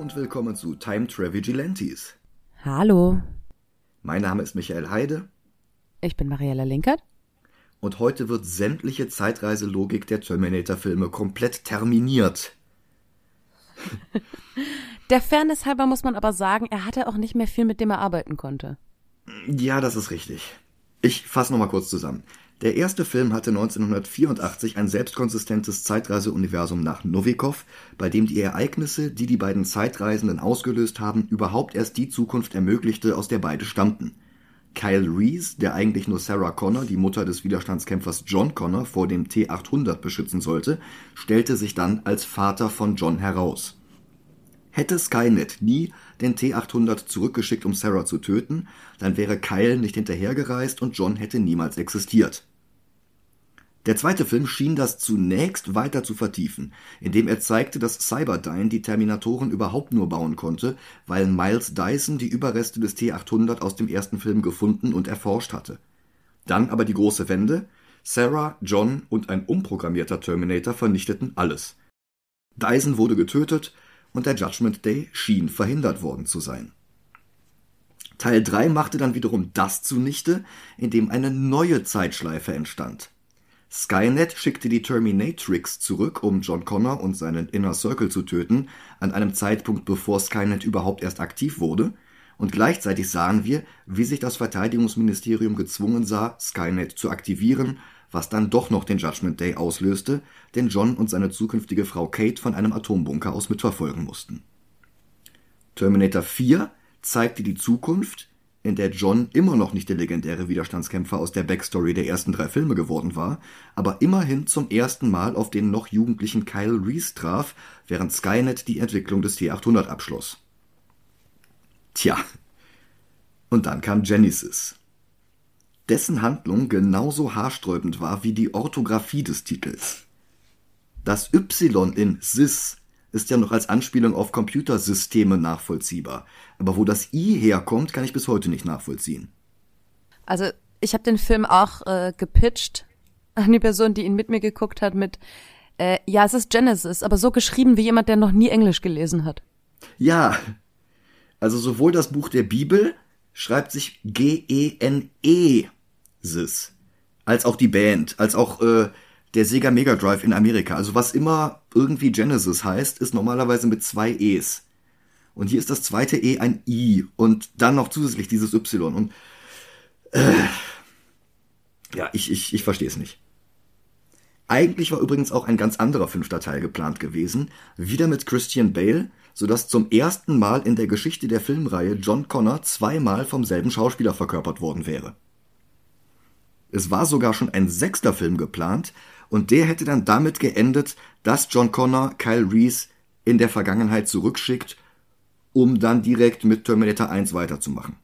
und willkommen zu Time Travigilantes. Hallo. Mein Name ist Michael Heide. Ich bin Mariella Linkert. Und heute wird sämtliche Zeitreiselogik der Terminator-Filme komplett terminiert. Der Fairness halber muss man aber sagen, er hatte auch nicht mehr viel, mit dem er arbeiten konnte. Ja, das ist richtig. Ich fasse nochmal kurz zusammen. Der erste Film hatte 1984 ein selbstkonsistentes Zeitreiseuniversum nach Novikov, bei dem die Ereignisse, die die beiden Zeitreisenden ausgelöst haben, überhaupt erst die Zukunft ermöglichte, aus der beide stammten. Kyle Reese, der eigentlich nur Sarah Connor, die Mutter des Widerstandskämpfers John Connor, vor dem T-800 beschützen sollte, stellte sich dann als Vater von John heraus. Hätte Skynet nie den T-800 zurückgeschickt, um Sarah zu töten, dann wäre Kyle nicht hinterhergereist und John hätte niemals existiert. Der zweite Film schien das zunächst weiter zu vertiefen, indem er zeigte, dass Cyberdyne die Terminatoren überhaupt nur bauen konnte, weil Miles Dyson die Überreste des T-800 aus dem ersten Film gefunden und erforscht hatte. Dann aber die große Wende: Sarah, John und ein umprogrammierter Terminator vernichteten alles. Dyson wurde getötet und der Judgment Day schien verhindert worden zu sein. Teil 3 machte dann wiederum das zunichte, indem eine neue Zeitschleife entstand. Skynet schickte die Terminatrix zurück, um John Connor und seinen Inner Circle zu töten, an einem Zeitpunkt, bevor Skynet überhaupt erst aktiv wurde, und gleichzeitig sahen wir, wie sich das Verteidigungsministerium gezwungen sah, Skynet zu aktivieren, was dann doch noch den Judgment Day auslöste, den John und seine zukünftige Frau Kate von einem Atombunker aus mitverfolgen mussten. Terminator 4 zeigte die Zukunft, in der John immer noch nicht der legendäre Widerstandskämpfer aus der Backstory der ersten 3 Filme geworden war, aber immerhin zum ersten Mal auf den noch jugendlichen Kyle Reese traf, während Skynet die Entwicklung des T-800 abschloss. Tja, und dann kam Genesis, dessen Handlung genauso haarsträubend war wie die Orthographie des Titels. Das Y in Sys ist ja noch als Anspielung auf Computersysteme nachvollziehbar, aber wo das I herkommt, kann ich bis heute nicht nachvollziehen. Also ich habe den Film auch gepitcht an die Person, die ihn mit mir geguckt hat, mit ja, es ist Genesis, aber so geschrieben wie jemand, der noch nie Englisch gelesen hat. Ja, also sowohl das Buch der Bibel schreibt sich Genesis, als auch die Band, als auch der Sega Mega Drive in Amerika. Also was immer irgendwie Genesis heißt, ist normalerweise mit 2 E's. Und hier ist das zweite E ein I und dann noch zusätzlich dieses Y. Und ja, ich verstehe es nicht. Eigentlich war übrigens auch ein ganz anderer 5. Teil geplant gewesen, wieder mit Christian Bale, sodass zum ersten Mal in der Geschichte der Filmreihe John Connor 2-mal vom selben Schauspieler verkörpert worden wäre. Es war sogar schon ein 6. Film geplant und der hätte dann damit geendet, dass John Connor Kyle Reese in der Vergangenheit zurückschickt, um dann direkt mit Terminator 1 weiterzumachen.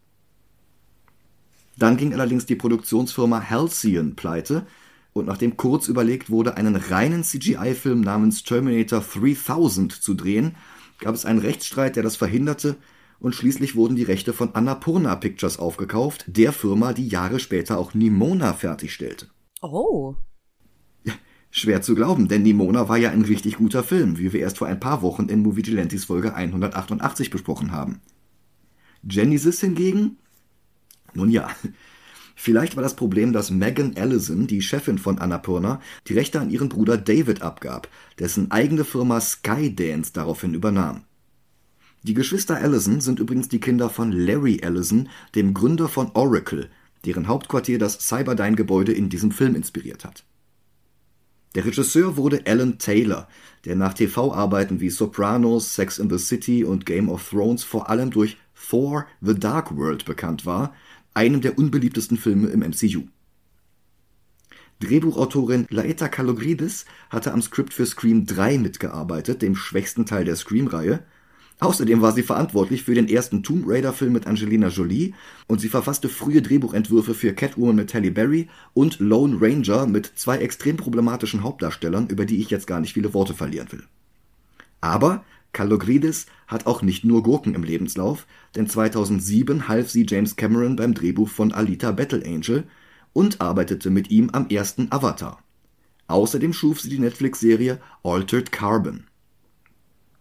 Dann ging allerdings die Produktionsfirma Halcyon pleite und nachdem kurz überlegt wurde, einen reinen CGI-Film namens Terminator 3000 zu drehen, gab es einen Rechtsstreit, der das verhinderte, und schließlich wurden die Rechte von Annapurna Pictures aufgekauft, der Firma, die Jahre später auch Nimona fertigstellte. Oh. Ja, schwer zu glauben, denn Nimona war ja ein richtig guter Film, wie wir erst vor ein paar Wochen in Moviegilantes Folge 188 besprochen haben. Genesis hingegen? Nun ja, vielleicht war das Problem, dass Megan Allison, die Chefin von Annapurna, die Rechte an ihren Bruder David abgab, dessen eigene Firma Skydance daraufhin übernahm. Die Geschwister Allison sind übrigens die Kinder von Larry Ellison, dem Gründer von Oracle, deren Hauptquartier das Cyberdyne-Gebäude in diesem Film inspiriert hat. Der Regisseur wurde Alan Taylor, der nach TV-Arbeiten wie Sopranos, Sex and the City und Game of Thrones vor allem durch Thor: The Dark World bekannt war, einem der unbeliebtesten Filme im MCU. Drehbuchautorin Laeta Kalogridis hatte am Skript für Scream 3 mitgearbeitet, dem schwächsten Teil der Scream-Reihe. Außerdem war sie verantwortlich für den ersten Tomb Raider-Film mit Angelina Jolie und sie verfasste frühe Drehbuchentwürfe für Catwoman mit Halle Berry und Lone Ranger mit 2 extrem problematischen Hauptdarstellern, über die ich jetzt gar nicht viele Worte verlieren will. Aber Kalogridis hat auch nicht nur Gurken im Lebenslauf, denn 2007 half sie James Cameron beim Drehbuch von Alita Battle Angel und arbeitete mit ihm am ersten Avatar. Außerdem schuf sie die Netflix-Serie Altered Carbon.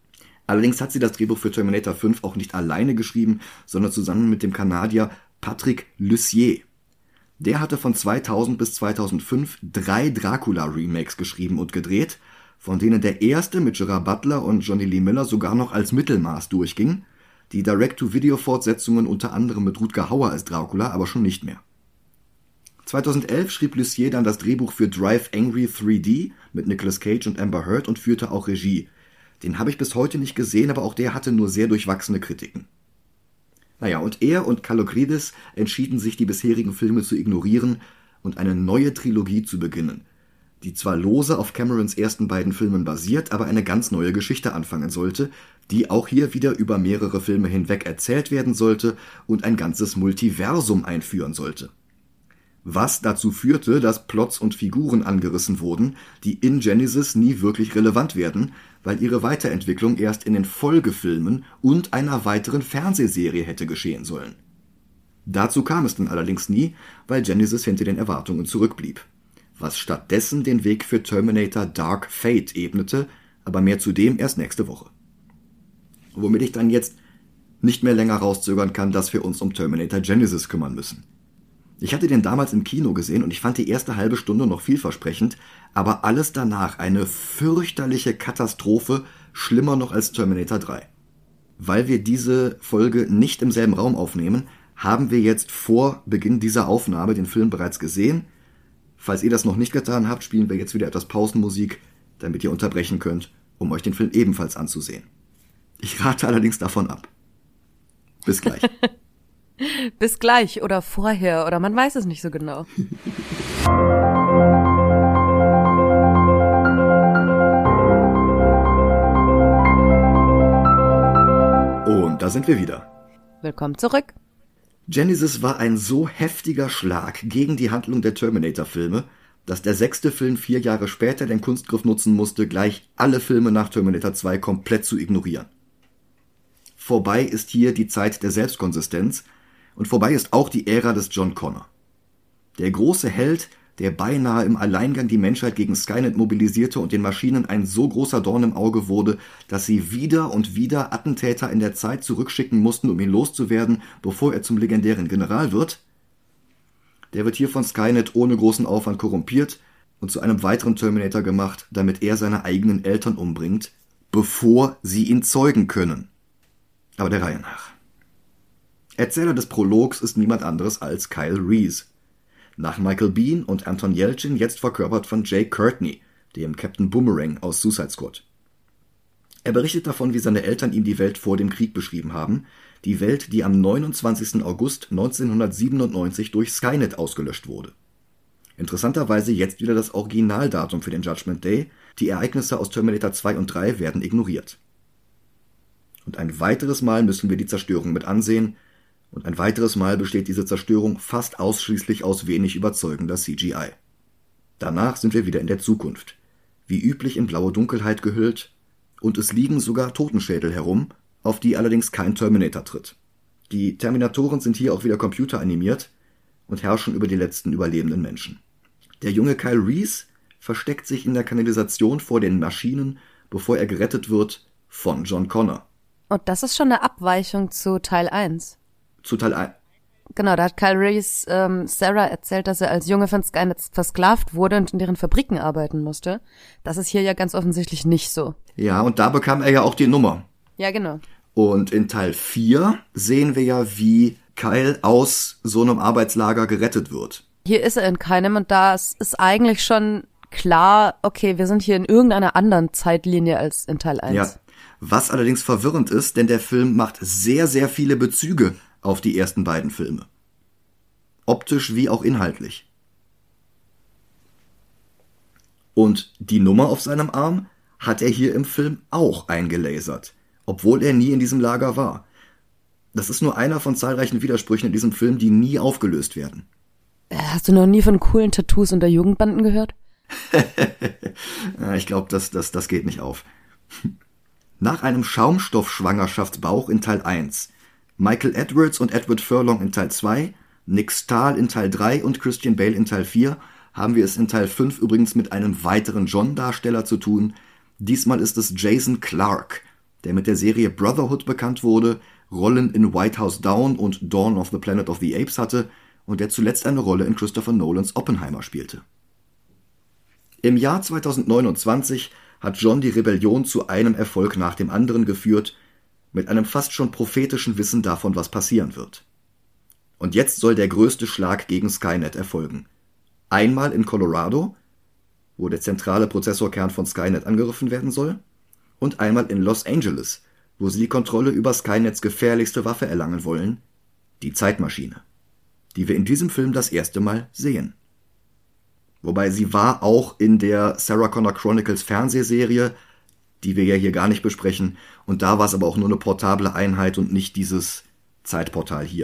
Allerdings hat sie das Drehbuch für Terminator 5 auch nicht alleine geschrieben, sondern zusammen mit dem Kanadier Patrick Lussier. Der hatte von 2000 bis 2005 3 Dracula-Remakes geschrieben und gedreht, von denen der erste mit Gerard Butler und Johnny Lee Miller sogar noch als Mittelmaß durchging, die Direct-to-Video-Fortsetzungen unter anderem mit Rutger Hauer als Dracula aber schon nicht mehr. 2011 schrieb Lussier dann das Drehbuch für Drive Angry 3D mit Nicolas Cage und Amber Heard und führte auch Regie. Den habe ich bis heute nicht gesehen, aber auch der hatte nur sehr durchwachsene Kritiken. Naja, und er und Kalogridis entschieden sich, die bisherigen Filme zu ignorieren und eine neue Trilogie zu beginnen, die zwar lose auf Camerons ersten beiden Filmen basiert, aber eine ganz neue Geschichte anfangen sollte, die auch hier wieder über mehrere Filme hinweg erzählt werden sollte und ein ganzes Multiversum einführen sollte. Was dazu führte, dass Plots und Figuren angerissen wurden, die in Genesis nie wirklich relevant werden, weil ihre Weiterentwicklung erst in den Folgefilmen und einer weiteren Fernsehserie hätte geschehen sollen. Dazu kam es dann allerdings nie, weil Genesis hinter den Erwartungen zurückblieb, was stattdessen den Weg für Terminator Dark Fate ebnete, aber mehr zu dem erst nächste Woche. Womit ich dann jetzt nicht mehr länger rauszögern kann, dass wir uns um Terminator Genesis kümmern müssen. Ich hatte den damals im Kino gesehen und ich fand die erste halbe Stunde noch vielversprechend, aber alles danach eine fürchterliche Katastrophe, schlimmer noch als Terminator 3. Weil wir diese Folge nicht im selben Raum aufnehmen, haben wir jetzt vor Beginn dieser Aufnahme den Film bereits gesehen. Falls ihr das noch nicht getan habt, spielen wir jetzt wieder etwas Pausenmusik, damit ihr unterbrechen könnt, um euch den Film ebenfalls anzusehen. Ich rate allerdings davon ab. Bis gleich. Bis gleich oder vorher oder man weiß es nicht so genau. Und da sind wir wieder. Willkommen zurück. Genesis war ein so heftiger Schlag gegen die Handlung der Terminator-Filme, dass der 6. Film 4 Jahre später den Kunstgriff nutzen musste, gleich alle Filme nach Terminator 2 komplett zu ignorieren. Vorbei ist hier die Zeit der Selbstkonsistenz und vorbei ist auch die Ära des John Connor. Der große Held, der beinahe im Alleingang die Menschheit gegen Skynet mobilisierte und den Maschinen ein so großer Dorn im Auge wurde, dass sie wieder und wieder Attentäter in der Zeit zurückschicken mussten, um ihn loszuwerden, bevor er zum legendären General wird, der wird hier von Skynet ohne großen Aufwand korrumpiert und zu einem weiteren Terminator gemacht, damit er seine eigenen Eltern umbringt, bevor sie ihn zeugen können. Aber der Reihe nach. Erzähler des Prologs ist niemand anderes als Kyle Reese. Nach Michael Biehn und Anton Yelchin jetzt verkörpert von Jay Courtney, dem Captain Boomerang aus Suicide Squad. Er berichtet davon, wie seine Eltern ihm die Welt vor dem Krieg beschrieben haben, die Welt, die am 29. August 1997 durch Skynet ausgelöscht wurde. Interessanterweise jetzt wieder das Originaldatum für den Judgment Day, die Ereignisse aus Terminator 2 und 3 werden ignoriert. Und ein weiteres Mal müssen wir die Zerstörung mit ansehen, und ein weiteres Mal besteht diese Zerstörung fast ausschließlich aus wenig überzeugender CGI. Danach sind wir wieder in der Zukunft, wie üblich in blaue Dunkelheit gehüllt, und es liegen sogar Totenschädel herum, auf die allerdings kein Terminator tritt. Die Terminatoren sind hier auch wieder computeranimiert und herrschen über die letzten überlebenden Menschen. Der junge Kyle Reese versteckt sich in der Kanalisation vor den Maschinen, bevor er gerettet wird von John Connor. Und das ist schon eine Abweichung zu Teil 1. Zu Teil 1. Genau, da hat Kyle Reese Sarah erzählt, dass er als Junge von Skynet versklavt wurde und in deren Fabriken arbeiten musste. Das ist hier ja ganz offensichtlich nicht so. Ja, und da bekam er ja auch die Nummer. Ja, genau. Und in Teil 4 sehen wir ja, wie Kyle aus so einem Arbeitslager gerettet wird. Hier ist er in keinem und da ist eigentlich schon klar, okay, wir sind hier in irgendeiner anderen Zeitlinie als in Teil 1. Ja, was allerdings verwirrend ist, denn der Film macht sehr, sehr viele Bezüge auf die ersten beiden Filme. Optisch wie auch inhaltlich. Und die Nummer auf seinem Arm hat er hier im Film auch eingelasert, obwohl er nie in diesem Lager war. Das ist nur einer von zahlreichen Widersprüchen in diesem Film, die nie aufgelöst werden. Hast du noch nie von coolen Tattoos unter Jugendbanden gehört? Ich glaube, das geht nicht auf. Nach einem Schaumstoffschwangerschaftsbauch in Teil 1, Michael Edwards und Edward Furlong in Teil 2, Nick Stahl in Teil 3 und Christian Bale in Teil 4 haben wir es in Teil 5 übrigens mit einem weiteren John-Darsteller zu tun. Diesmal ist es Jason Clarke, der mit der Serie Brotherhood bekannt wurde, Rollen in White House Down und Dawn of the Planet of the Apes hatte und der zuletzt eine Rolle in Christopher Nolans Oppenheimer spielte. Im Jahr 2029 hat John die Rebellion zu einem Erfolg nach dem anderen geführt, mit einem fast schon prophetischen Wissen davon, was passieren wird. Und jetzt soll der größte Schlag gegen Skynet erfolgen. Einmal in Colorado, wo der zentrale Prozessorkern von Skynet angegriffen werden soll, und einmal in Los Angeles, wo sie die Kontrolle über Skynets gefährlichste Waffe erlangen wollen, die Zeitmaschine, die wir in diesem Film das erste Mal sehen. Wobei sie war auch in der Sarah Connor Chronicles Fernsehserie, die wir ja hier gar nicht besprechen, und da war es aber auch nur eine portable Einheit und nicht dieses Zeitportal hier.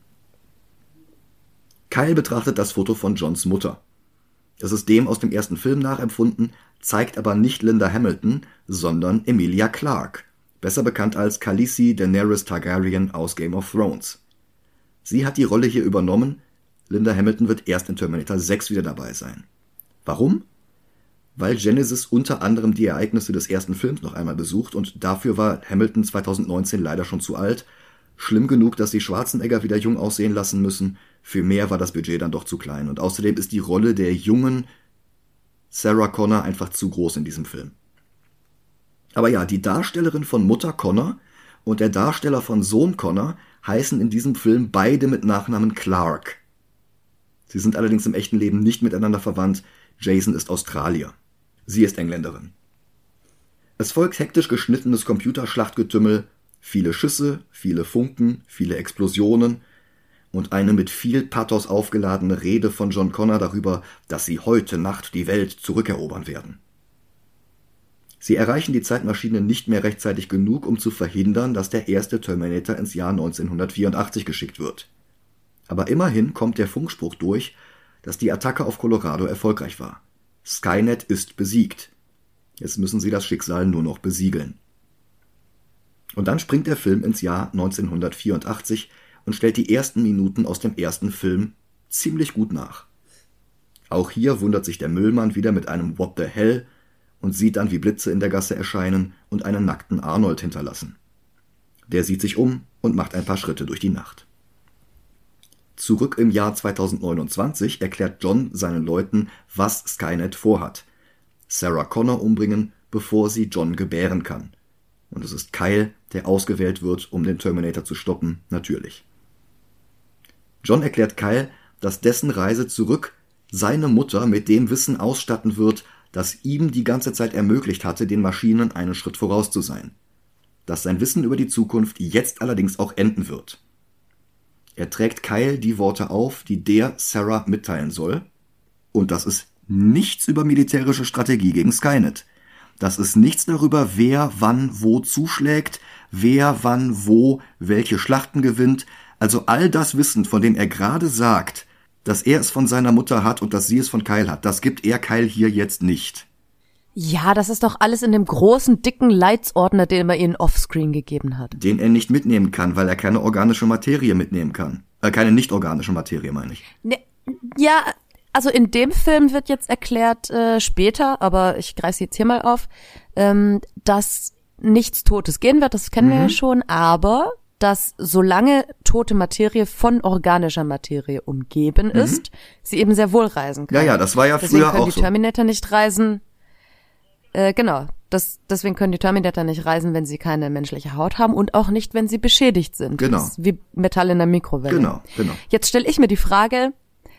Kyle betrachtet das Foto von Johns Mutter. Es ist dem aus dem ersten Film nachempfunden, zeigt aber nicht Linda Hamilton, sondern Emilia Clarke, besser bekannt als Khaleesi Daenerys Targaryen aus Game of Thrones. Sie hat die Rolle hier übernommen. Linda Hamilton wird erst in Terminator 6 wieder dabei sein. Warum? Weil Genesis unter anderem die Ereignisse des ersten Films noch einmal besucht und dafür war Hamilton 2019 leider schon zu alt. Schlimm genug, dass sie Schwarzenegger wieder jung aussehen lassen müssen. Für mehr war das Budget dann doch zu klein. Und außerdem ist die Rolle der jungen Sarah Connor einfach zu groß in diesem Film. Aber ja, die Darstellerin von Mutter Connor und der Darsteller von Sohn Connor heißen in diesem Film beide mit Nachnamen Clarke. Sie sind allerdings im echten Leben nicht miteinander verwandt. Jason ist Australier. Sie ist Engländerin. Es folgt hektisch geschnittenes Computerschlachtgetümmel, viele Schüsse, viele Funken, viele Explosionen und eine mit viel Pathos aufgeladene Rede von John Connor darüber, dass sie heute Nacht die Welt zurückerobern werden. Sie erreichen die Zeitmaschine nicht mehr rechtzeitig genug, um zu verhindern, dass der erste Terminator ins Jahr 1984 geschickt wird. Aber immerhin kommt der Funkspruch durch, dass die Attacke auf Colorado erfolgreich war. Skynet ist besiegt. Jetzt müssen sie das Schicksal nur noch besiegeln. Und dann springt der Film ins Jahr 1984 und stellt die ersten Minuten aus dem ersten Film ziemlich gut nach. Auch hier wundert sich der Müllmann wieder mit einem What the hell und sieht dann, wie Blitze in der Gasse erscheinen und einen nackten Arnold hinterlassen. Der sieht sich um und macht ein paar Schritte durch die Nacht. Zurück im Jahr 2029 erklärt John seinen Leuten, was Skynet vorhat. Sarah Connor umbringen, bevor sie John gebären kann. Und es ist Kyle, der ausgewählt wird, um den Terminator zu stoppen, natürlich. John erklärt Kyle, dass dessen Reise zurück seine Mutter mit dem Wissen ausstatten wird, das ihm die ganze Zeit ermöglicht hatte, den Maschinen einen Schritt voraus zu sein. Dass sein Wissen über die Zukunft jetzt allerdings auch enden wird. Er trägt Kyle die Worte auf, die der Sarah mitteilen soll. Und das ist nichts über militärische Strategie gegen Skynet. Das ist nichts darüber, wer wann wo zuschlägt, wer wann wo welche Schlachten gewinnt. Also all das Wissen, von dem er gerade sagt, dass er es von seiner Mutter hat und dass sie es von Kyle hat, das gibt er Kyle hier jetzt nicht. Ja, das ist doch alles in dem großen, dicken Leitsordner, den er ihnen offscreen gegeben hat. Den er nicht mitnehmen kann, weil er keine organische Materie mitnehmen kann. Keine nicht-organische Materie, meine ich. Ne, ja, also in dem Film wird jetzt erklärt, später, aber ich greife jetzt hier mal auf, dass nichts Totes gehen wird, das kennen wir ja schon, aber dass solange tote Materie von organischer Materie umgeben ist, sie eben sehr wohl reisen kann. Ja, das war ja Deswegen früher können auch die so. Terminator nicht reisen. Genau. Deswegen können die Terminator nicht reisen, wenn sie keine menschliche Haut haben und auch nicht, wenn sie beschädigt sind. Genau. Das ist wie Metall in der Mikrowelle. Genau. Jetzt stelle ich mir die Frage,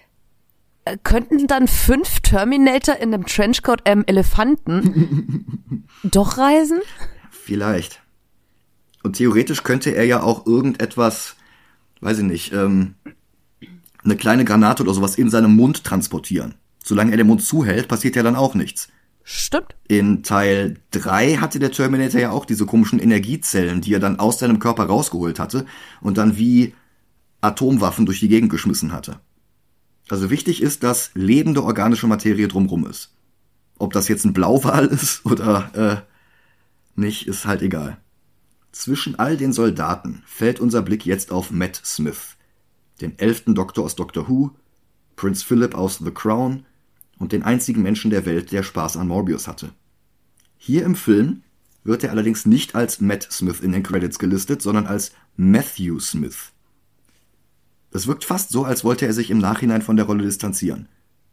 könnten dann 5 Terminator in einem Trenchcoat Elefanten doch reisen? Vielleicht. Und theoretisch könnte er ja auch irgendetwas, weiß ich nicht, eine kleine Granate oder sowas in seinem Mund transportieren. Solange er den Mund zuhält, passiert ja dann auch nichts. Stimmt. In Teil 3 hatte der Terminator ja auch diese komischen Energiezellen, die er dann aus seinem Körper rausgeholt hatte und dann wie Atomwaffen durch die Gegend geschmissen hatte. Also wichtig ist, dass lebende organische Materie drumrum ist. Ob das jetzt ein Blauwal ist oder nicht, ist halt egal. Zwischen all den Soldaten fällt unser Blick jetzt auf Matt Smith, den 11. Doktor aus Doctor Who, Prince Philip aus The Crown und den einzigen Menschen der Welt, der Spaß an Morbius hatte. Hier im Film wird er allerdings nicht als Matt Smith in den Credits gelistet, sondern als Matthew Smith. Es wirkt fast so, als wollte er sich im Nachhinein von der Rolle distanzieren.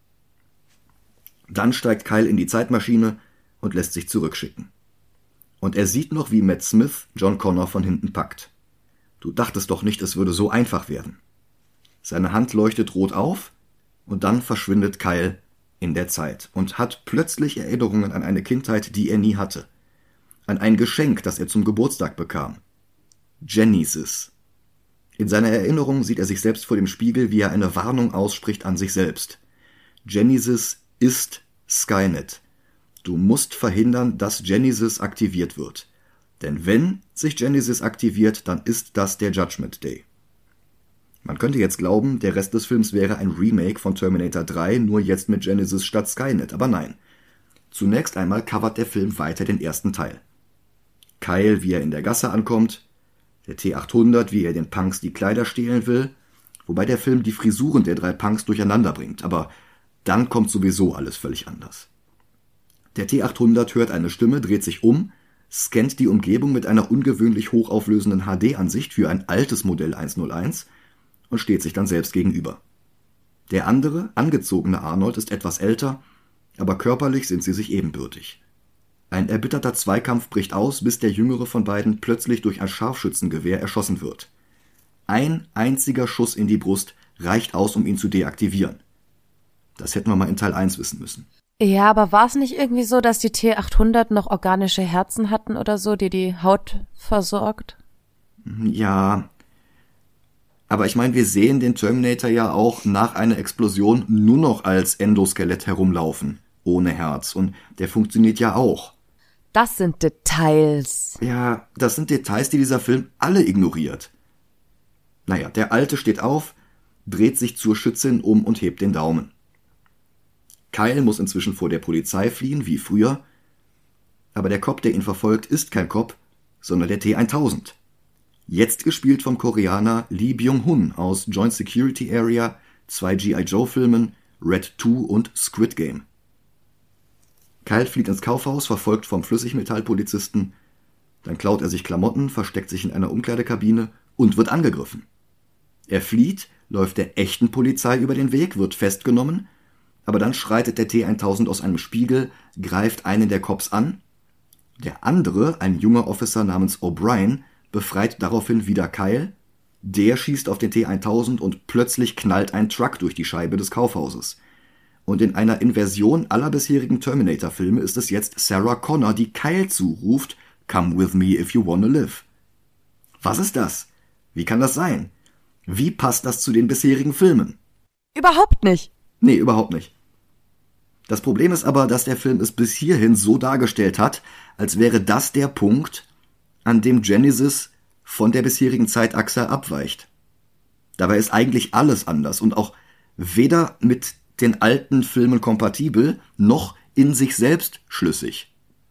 Dann steigt Kyle in die Zeitmaschine und lässt sich zurückschicken. Und er sieht noch, wie Matt Smith John Connor von hinten packt. Du dachtest doch nicht, es würde so einfach werden. Seine Hand leuchtet rot auf und dann verschwindet Kyle in der Zeit und hat plötzlich Erinnerungen an eine Kindheit, die er nie hatte. An ein Geschenk, das er zum Geburtstag bekam. Genesis. In seiner Erinnerung sieht er sich selbst vor dem Spiegel, wie er eine Warnung ausspricht an sich selbst. Genesis ist Skynet. Du musst verhindern, dass Genesis aktiviert wird. Denn wenn sich Genesis aktiviert, dann ist das der Judgment Day. Man könnte jetzt glauben, der Rest des Films wäre ein Remake von Terminator 3, nur jetzt mit Genesis statt Skynet, aber nein. Zunächst einmal covert der Film weiter den ersten Teil. Kyle, wie er in der Gasse ankommt, der T-800, wie er den Punks die Kleider stehlen will, wobei der Film die Frisuren der 3 Punks durcheinander bringt, aber dann kommt sowieso alles völlig anders. Der T-800 hört eine Stimme, dreht sich um, scannt die Umgebung mit einer ungewöhnlich hochauflösenden HD-Ansicht für ein altes Modell 101 und steht sich dann selbst gegenüber. Der andere, angezogene Arnold ist etwas älter, aber körperlich sind sie sich ebenbürtig. Ein erbitterter Zweikampf bricht aus, bis der jüngere von beiden plötzlich durch ein Scharfschützengewehr erschossen wird. Ein einziger Schuss in die Brust reicht aus, um ihn zu deaktivieren. Das hätten wir mal in Teil 1 wissen müssen. Ja, aber war es nicht irgendwie so, dass die T-800 noch organische Herzen hatten oder so, die die Haut versorgt? Ja, aber ich meine, wir sehen den Terminator ja auch nach einer Explosion nur noch als Endoskelett herumlaufen, ohne Herz. Und der funktioniert ja auch. Das sind Details. Ja, das sind Details, die dieser Film alle ignoriert. Naja, der Alte steht auf, dreht sich zur Schützin um und hebt den Daumen. Kyle muss inzwischen vor der Polizei fliehen, wie früher. Aber der Cop, der ihn verfolgt, ist kein Cop, sondern der T-1000. Jetzt gespielt vom Koreaner Lee Byung-hun aus Joint Security Area, 2 G.I. Joe-Filmen, Red 2 und Squid Game. Kyle flieht ins Kaufhaus, verfolgt vom Flüssigmetallpolizisten. Dann klaut er sich Klamotten, versteckt sich in einer Umkleidekabine und wird angegriffen. Er flieht, läuft der echten Polizei über den Weg, wird festgenommen, aber dann schreitet der T-1000 aus einem Spiegel, greift einen der Cops an. Der andere, ein junger Officer namens O'Brien, befreit daraufhin wieder Kyle. Der schießt auf den T-1000 und plötzlich knallt ein Truck durch die Scheibe des Kaufhauses. Und in einer Inversion aller bisherigen Terminator-Filme ist es jetzt Sarah Connor, die Kyle zuruft, "Come with me if you wanna live." Was ist das? Wie kann das sein? Wie passt das zu den bisherigen Filmen? Überhaupt nicht. Nee, überhaupt nicht. Das Problem ist aber, dass der Film es bis hierhin so dargestellt hat, als wäre das der Punkt, an dem Genesis von der bisherigen Zeitachse abweicht. Dabei ist eigentlich alles anders und auch weder mit den alten Filmen kompatibel, noch in sich selbst schlüssig.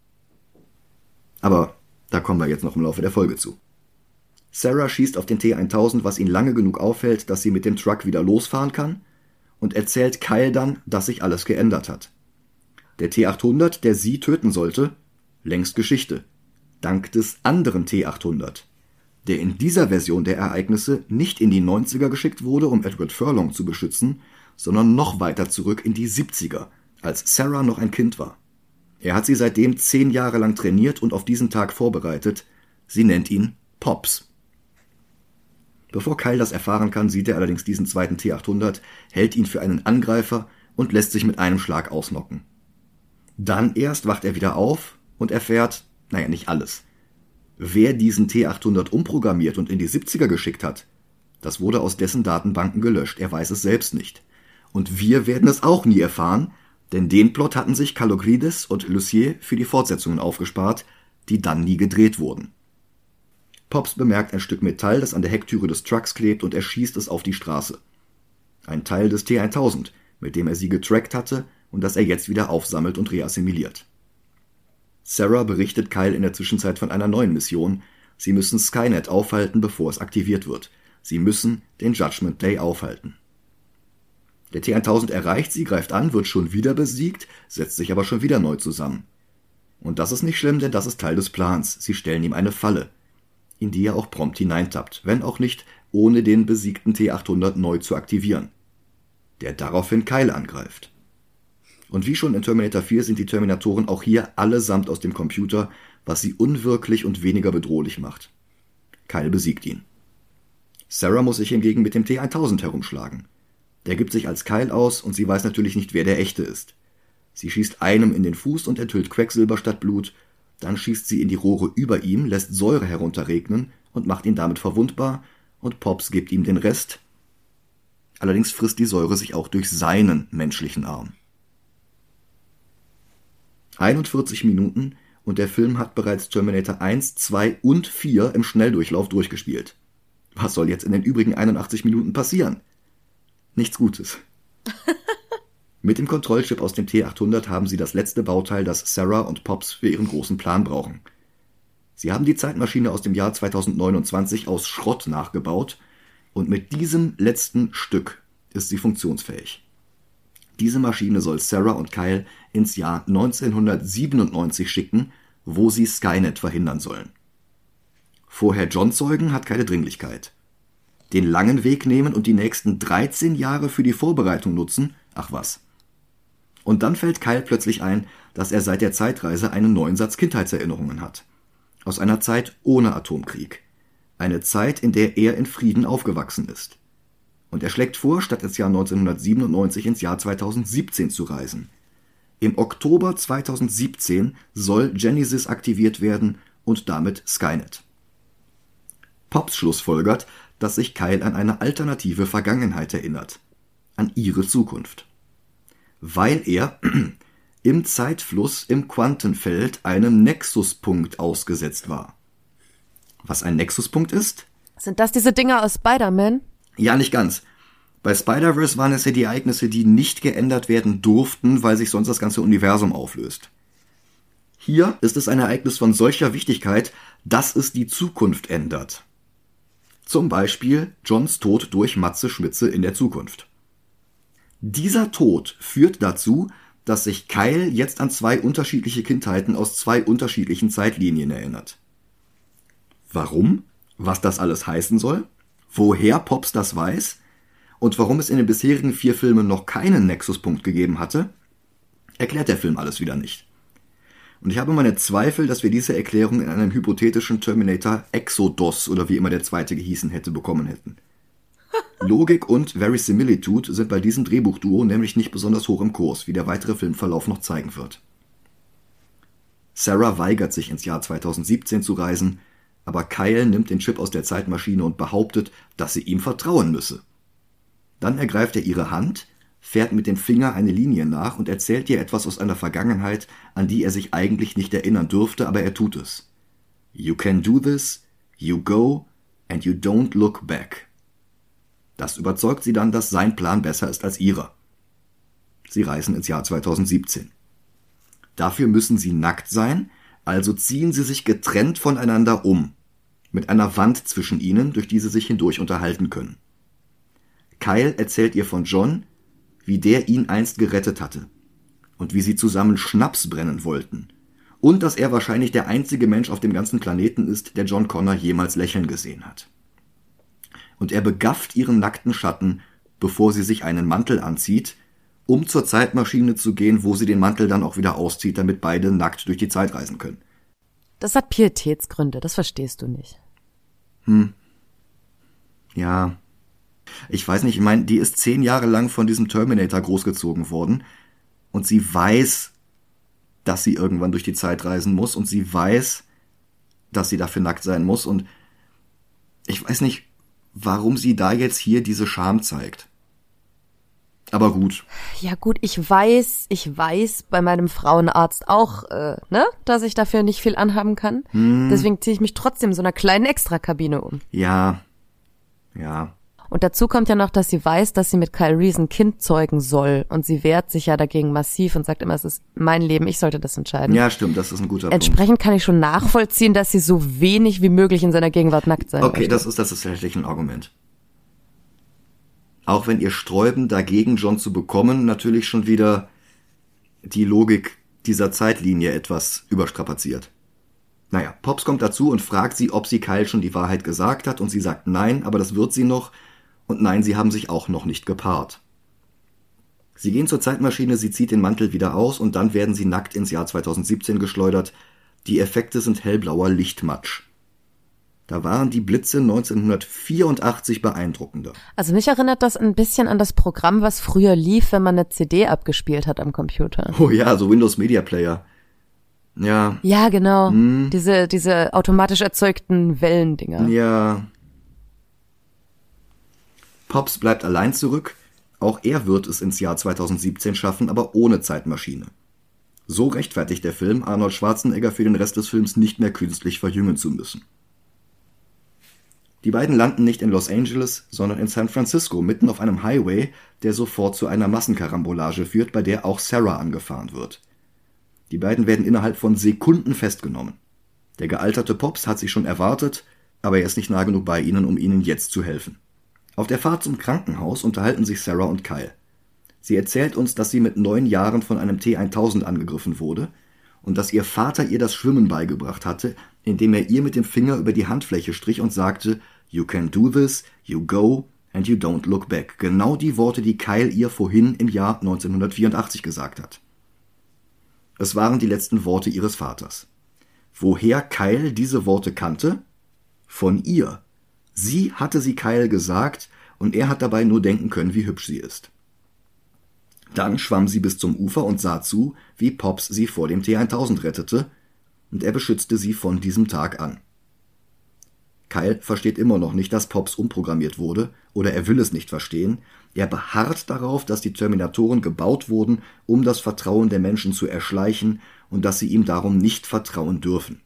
Aber da kommen wir jetzt noch im Laufe der Folge zu. Sarah schießt auf den T-1000, was ihn lange genug aufhält, dass sie mit dem Truck wieder losfahren kann, und erzählt Kyle dann, dass sich alles geändert hat. Der T-800, der sie töten sollte, längst Geschichte. Dank des anderen T-800, der in dieser Version der Ereignisse nicht in die 90er geschickt wurde, um Edward Furlong zu beschützen, sondern noch weiter zurück in die 70er, als Sarah noch ein Kind war. Er hat sie seitdem 10 Jahre lang trainiert und auf diesen Tag vorbereitet. Sie nennt ihn Pops. Bevor Kyle das erfahren kann, sieht er allerdings diesen zweiten T-800, hält ihn für einen Angreifer und lässt sich mit einem Schlag ausnocken. Dann erst wacht er wieder auf und erfährt, naja, nicht alles. Wer diesen T-800 umprogrammiert und in die 70er geschickt hat, das wurde aus dessen Datenbanken gelöscht, er weiß es selbst nicht. Und wir werden es auch nie erfahren, denn den Plot hatten sich Kalogridis und Lussier für die Fortsetzungen aufgespart, die dann nie gedreht wurden. Pops bemerkt ein Stück Metall, das an der Hecktüre des Trucks klebt, und er schießt es auf die Straße. Ein Teil des T-1000, mit dem er sie getrackt hatte und das er jetzt wieder aufsammelt und reassimiliert. Sarah berichtet Kyle in der Zwischenzeit von einer neuen Mission. Sie müssen Skynet aufhalten, bevor es aktiviert wird. Sie müssen den Judgment Day aufhalten. Der T-1000 erreicht sie, greift an, wird schon wieder besiegt, setzt sich aber schon wieder neu zusammen. Und das ist nicht schlimm, denn das ist Teil des Plans. Sie stellen ihm eine Falle, in die er auch prompt hineintappt, wenn auch nicht ohne den besiegten T-800 neu zu aktivieren, der daraufhin Kyle angreift. Und wie schon in Terminator 4 sind die Terminatoren auch hier allesamt aus dem Computer, was sie unwirklich und weniger bedrohlich macht. Kyle besiegt ihn. Sarah muss sich hingegen mit dem T-1000 herumschlagen. Der gibt sich als Kyle aus und sie weiß natürlich nicht, wer der echte ist. Sie schießt einem in den Fuß und enthüllt Quecksilber statt Blut, dann schießt sie in die Rohre über ihm, lässt Säure herunterregnen und macht ihn damit verwundbar und Pops gibt ihm den Rest. Allerdings frisst die Säure sich auch durch seinen menschlichen Arm. 41 Minuten und der Film hat bereits Terminator 1, 2 und 4 im Schnelldurchlauf durchgespielt. Was soll jetzt in den übrigen 81 Minuten passieren? Nichts Gutes. Mit dem Kontrollchip aus dem T-800 haben sie das letzte Bauteil, das Sarah und Pops für ihren großen Plan brauchen. Sie haben die Zeitmaschine aus dem Jahr 2029 aus Schrott nachgebaut und mit diesem letzten Stück ist sie funktionsfähig. Diese Maschine soll Sarah und Kyle ins Jahr 1997 schicken, wo sie Skynet verhindern sollen. Vorher John zeugen hat keine Dringlichkeit. Den langen Weg nehmen und die nächsten 13 Jahre für die Vorbereitung nutzen? Ach was. Und dann fällt Kyle plötzlich ein, dass er seit der Zeitreise einen neuen Satz Kindheitserinnerungen hat. Aus einer Zeit ohne Atomkrieg. Eine Zeit, in der er in Frieden aufgewachsen ist. Und er schlägt vor, statt ins Jahr 1997 ins Jahr 2017 zu reisen. Im Oktober 2017 soll Genesis aktiviert werden und damit Skynet. Pops schlussfolgert, dass sich Kyle an eine alternative Vergangenheit erinnert. An ihre Zukunft. Weil er im Zeitfluss im Quantenfeld einem Nexuspunkt ausgesetzt war. Was ein Nexuspunkt ist? Sind das diese Dinger aus Spider-Man? Ja, nicht ganz. Bei Spider-Verse waren es ja die Ereignisse, die nicht geändert werden durften, weil sich sonst das ganze Universum auflöst. Hier ist es ein Ereignis von solcher Wichtigkeit, dass es die Zukunft ändert. Zum Beispiel Johns Tod durch Matze Schmitze in der Zukunft. Dieser Tod führt dazu, dass sich Kyle jetzt an zwei unterschiedliche Kindheiten aus zwei unterschiedlichen Zeitlinien erinnert. Warum? Was das alles heißen soll? Woher Pops das weiß? Und warum es in den bisherigen 4 Filmen noch keinen Nexuspunkt gegeben hatte? Erklärt der Film alles wieder nicht. Und ich habe meine Zweifel, dass wir diese Erklärung in einem hypothetischen Terminator Exodus oder wie immer der zweite gehießen hätte bekommen hätten. Logik und Verisimilitude sind bei diesem Drehbuchduo nämlich nicht besonders hoch im Kurs, wie der weitere Filmverlauf noch zeigen wird. Sarah weigert sich ins Jahr 2017 zu reisen, aber Kyle nimmt den Chip aus der Zeitmaschine und behauptet, dass sie ihm vertrauen müsse. Dann ergreift er ihre Hand, fährt mit dem Finger eine Linie nach und erzählt ihr etwas aus einer Vergangenheit, an die er sich eigentlich nicht erinnern dürfte, aber er tut es. You can do this, you go, and you don't look back. Das überzeugt sie dann, dass sein Plan besser ist als ihrer. Sie reisen ins Jahr 2017. Dafür müssen sie nackt sein, also ziehen sie sich getrennt voneinander um, mit einer Wand zwischen ihnen, durch die sie sich hindurch unterhalten können. Kyle erzählt ihr von John, wie der ihn einst gerettet hatte und wie sie zusammen Schnaps brennen wollten und dass er wahrscheinlich der einzige Mensch auf dem ganzen Planeten ist, der John Connor jemals lächeln gesehen hat. Und er begafft ihren nackten Schatten, bevor sie sich einen Mantel anzieht, um zur Zeitmaschine zu gehen, wo sie den Mantel dann auch wieder auszieht, damit beide nackt durch die Zeit reisen können. Das hat Pietätsgründe, das verstehst du nicht. Ja. Ich weiß nicht, ich meine, die ist 10 Jahre lang von diesem Terminator großgezogen worden und sie weiß, dass sie irgendwann durch die Zeit reisen muss und sie weiß, dass sie dafür nackt sein muss und ich weiß nicht, warum sie da jetzt hier diese Scham zeigt. Aber gut. Ja gut, ich weiß bei meinem Frauenarzt auch, dass ich dafür nicht viel anhaben kann. Deswegen ziehe ich mich trotzdem in so einer kleinen Extrakabine um. Ja. Und dazu kommt ja noch, dass sie weiß, dass sie mit Kyle Reese ein Kind zeugen soll. Und sie wehrt sich ja dagegen massiv und sagt immer, es ist mein Leben, ich sollte das entscheiden. Ja, stimmt, das ist ein guter Punkt. Entsprechend kann ich schon nachvollziehen, dass sie so wenig wie möglich in seiner Gegenwart nackt sein Okay, möchte. das ist tatsächlich ein Argument. Auch wenn ihr Sträuben dagegen, John zu bekommen, natürlich schon wieder die Logik dieser Zeitlinie etwas überstrapaziert. Naja, Pops kommt dazu und fragt sie, ob sie Kyle schon die Wahrheit gesagt hat, und sie sagt nein, aber das wird sie noch, und nein, sie haben sich auch noch nicht gepaart. Sie gehen zur Zeitmaschine, sie zieht den Mantel wieder aus und dann werden sie nackt ins Jahr 2017 geschleudert. Die Effekte sind hellblauer Lichtmatsch. Da waren die Blitze 1984 beeindruckender. Also mich erinnert das ein bisschen an das Programm, was früher lief, wenn man eine CD abgespielt hat am Computer. Oh ja, so Windows Media Player. Ja. Ja, genau. Diese automatisch erzeugten Wellendinger. Ja. Pops bleibt allein zurück. Auch er wird es ins Jahr 2017 schaffen, aber ohne Zeitmaschine. So rechtfertigt der Film, Arnold Schwarzenegger für den Rest des Films nicht mehr künstlich verjüngen zu müssen. Die beiden landen nicht in Los Angeles, sondern in San Francisco, mitten auf einem Highway, der sofort zu einer Massenkarambolage führt, bei der auch Sarah angefahren wird. Die beiden werden innerhalb von Sekunden festgenommen. Der gealterte Pops hat sie schon erwartet, aber er ist nicht nah genug bei ihnen, um ihnen jetzt zu helfen. Auf der Fahrt zum Krankenhaus unterhalten sich Sarah und Kyle. Sie erzählt uns, dass sie mit 9 Jahren von einem T-1000 angegriffen wurde und dass ihr Vater ihr das Schwimmen beigebracht hatte, indem er ihr mit dem Finger über die Handfläche strich und sagte, "You can do this, you go and you don't look back." Genau die Worte, die Kyle ihr vorhin im Jahr 1984 gesagt hat. Es waren die letzten Worte ihres Vaters. Woher Kyle diese Worte kannte? Von ihr. Sie hatte sie Kyle gesagt und er hat dabei nur denken können, wie hübsch sie ist. Dann schwamm sie bis zum Ufer und sah zu, wie Pops sie vor dem T-1000 rettete, und er beschützte sie von diesem Tag an. Kyle versteht immer noch nicht, dass Pops umprogrammiert wurde, oder er will es nicht verstehen. Er beharrt darauf, dass die Terminatoren gebaut wurden, um das Vertrauen der Menschen zu erschleichen und dass sie ihm darum nicht vertrauen dürfen.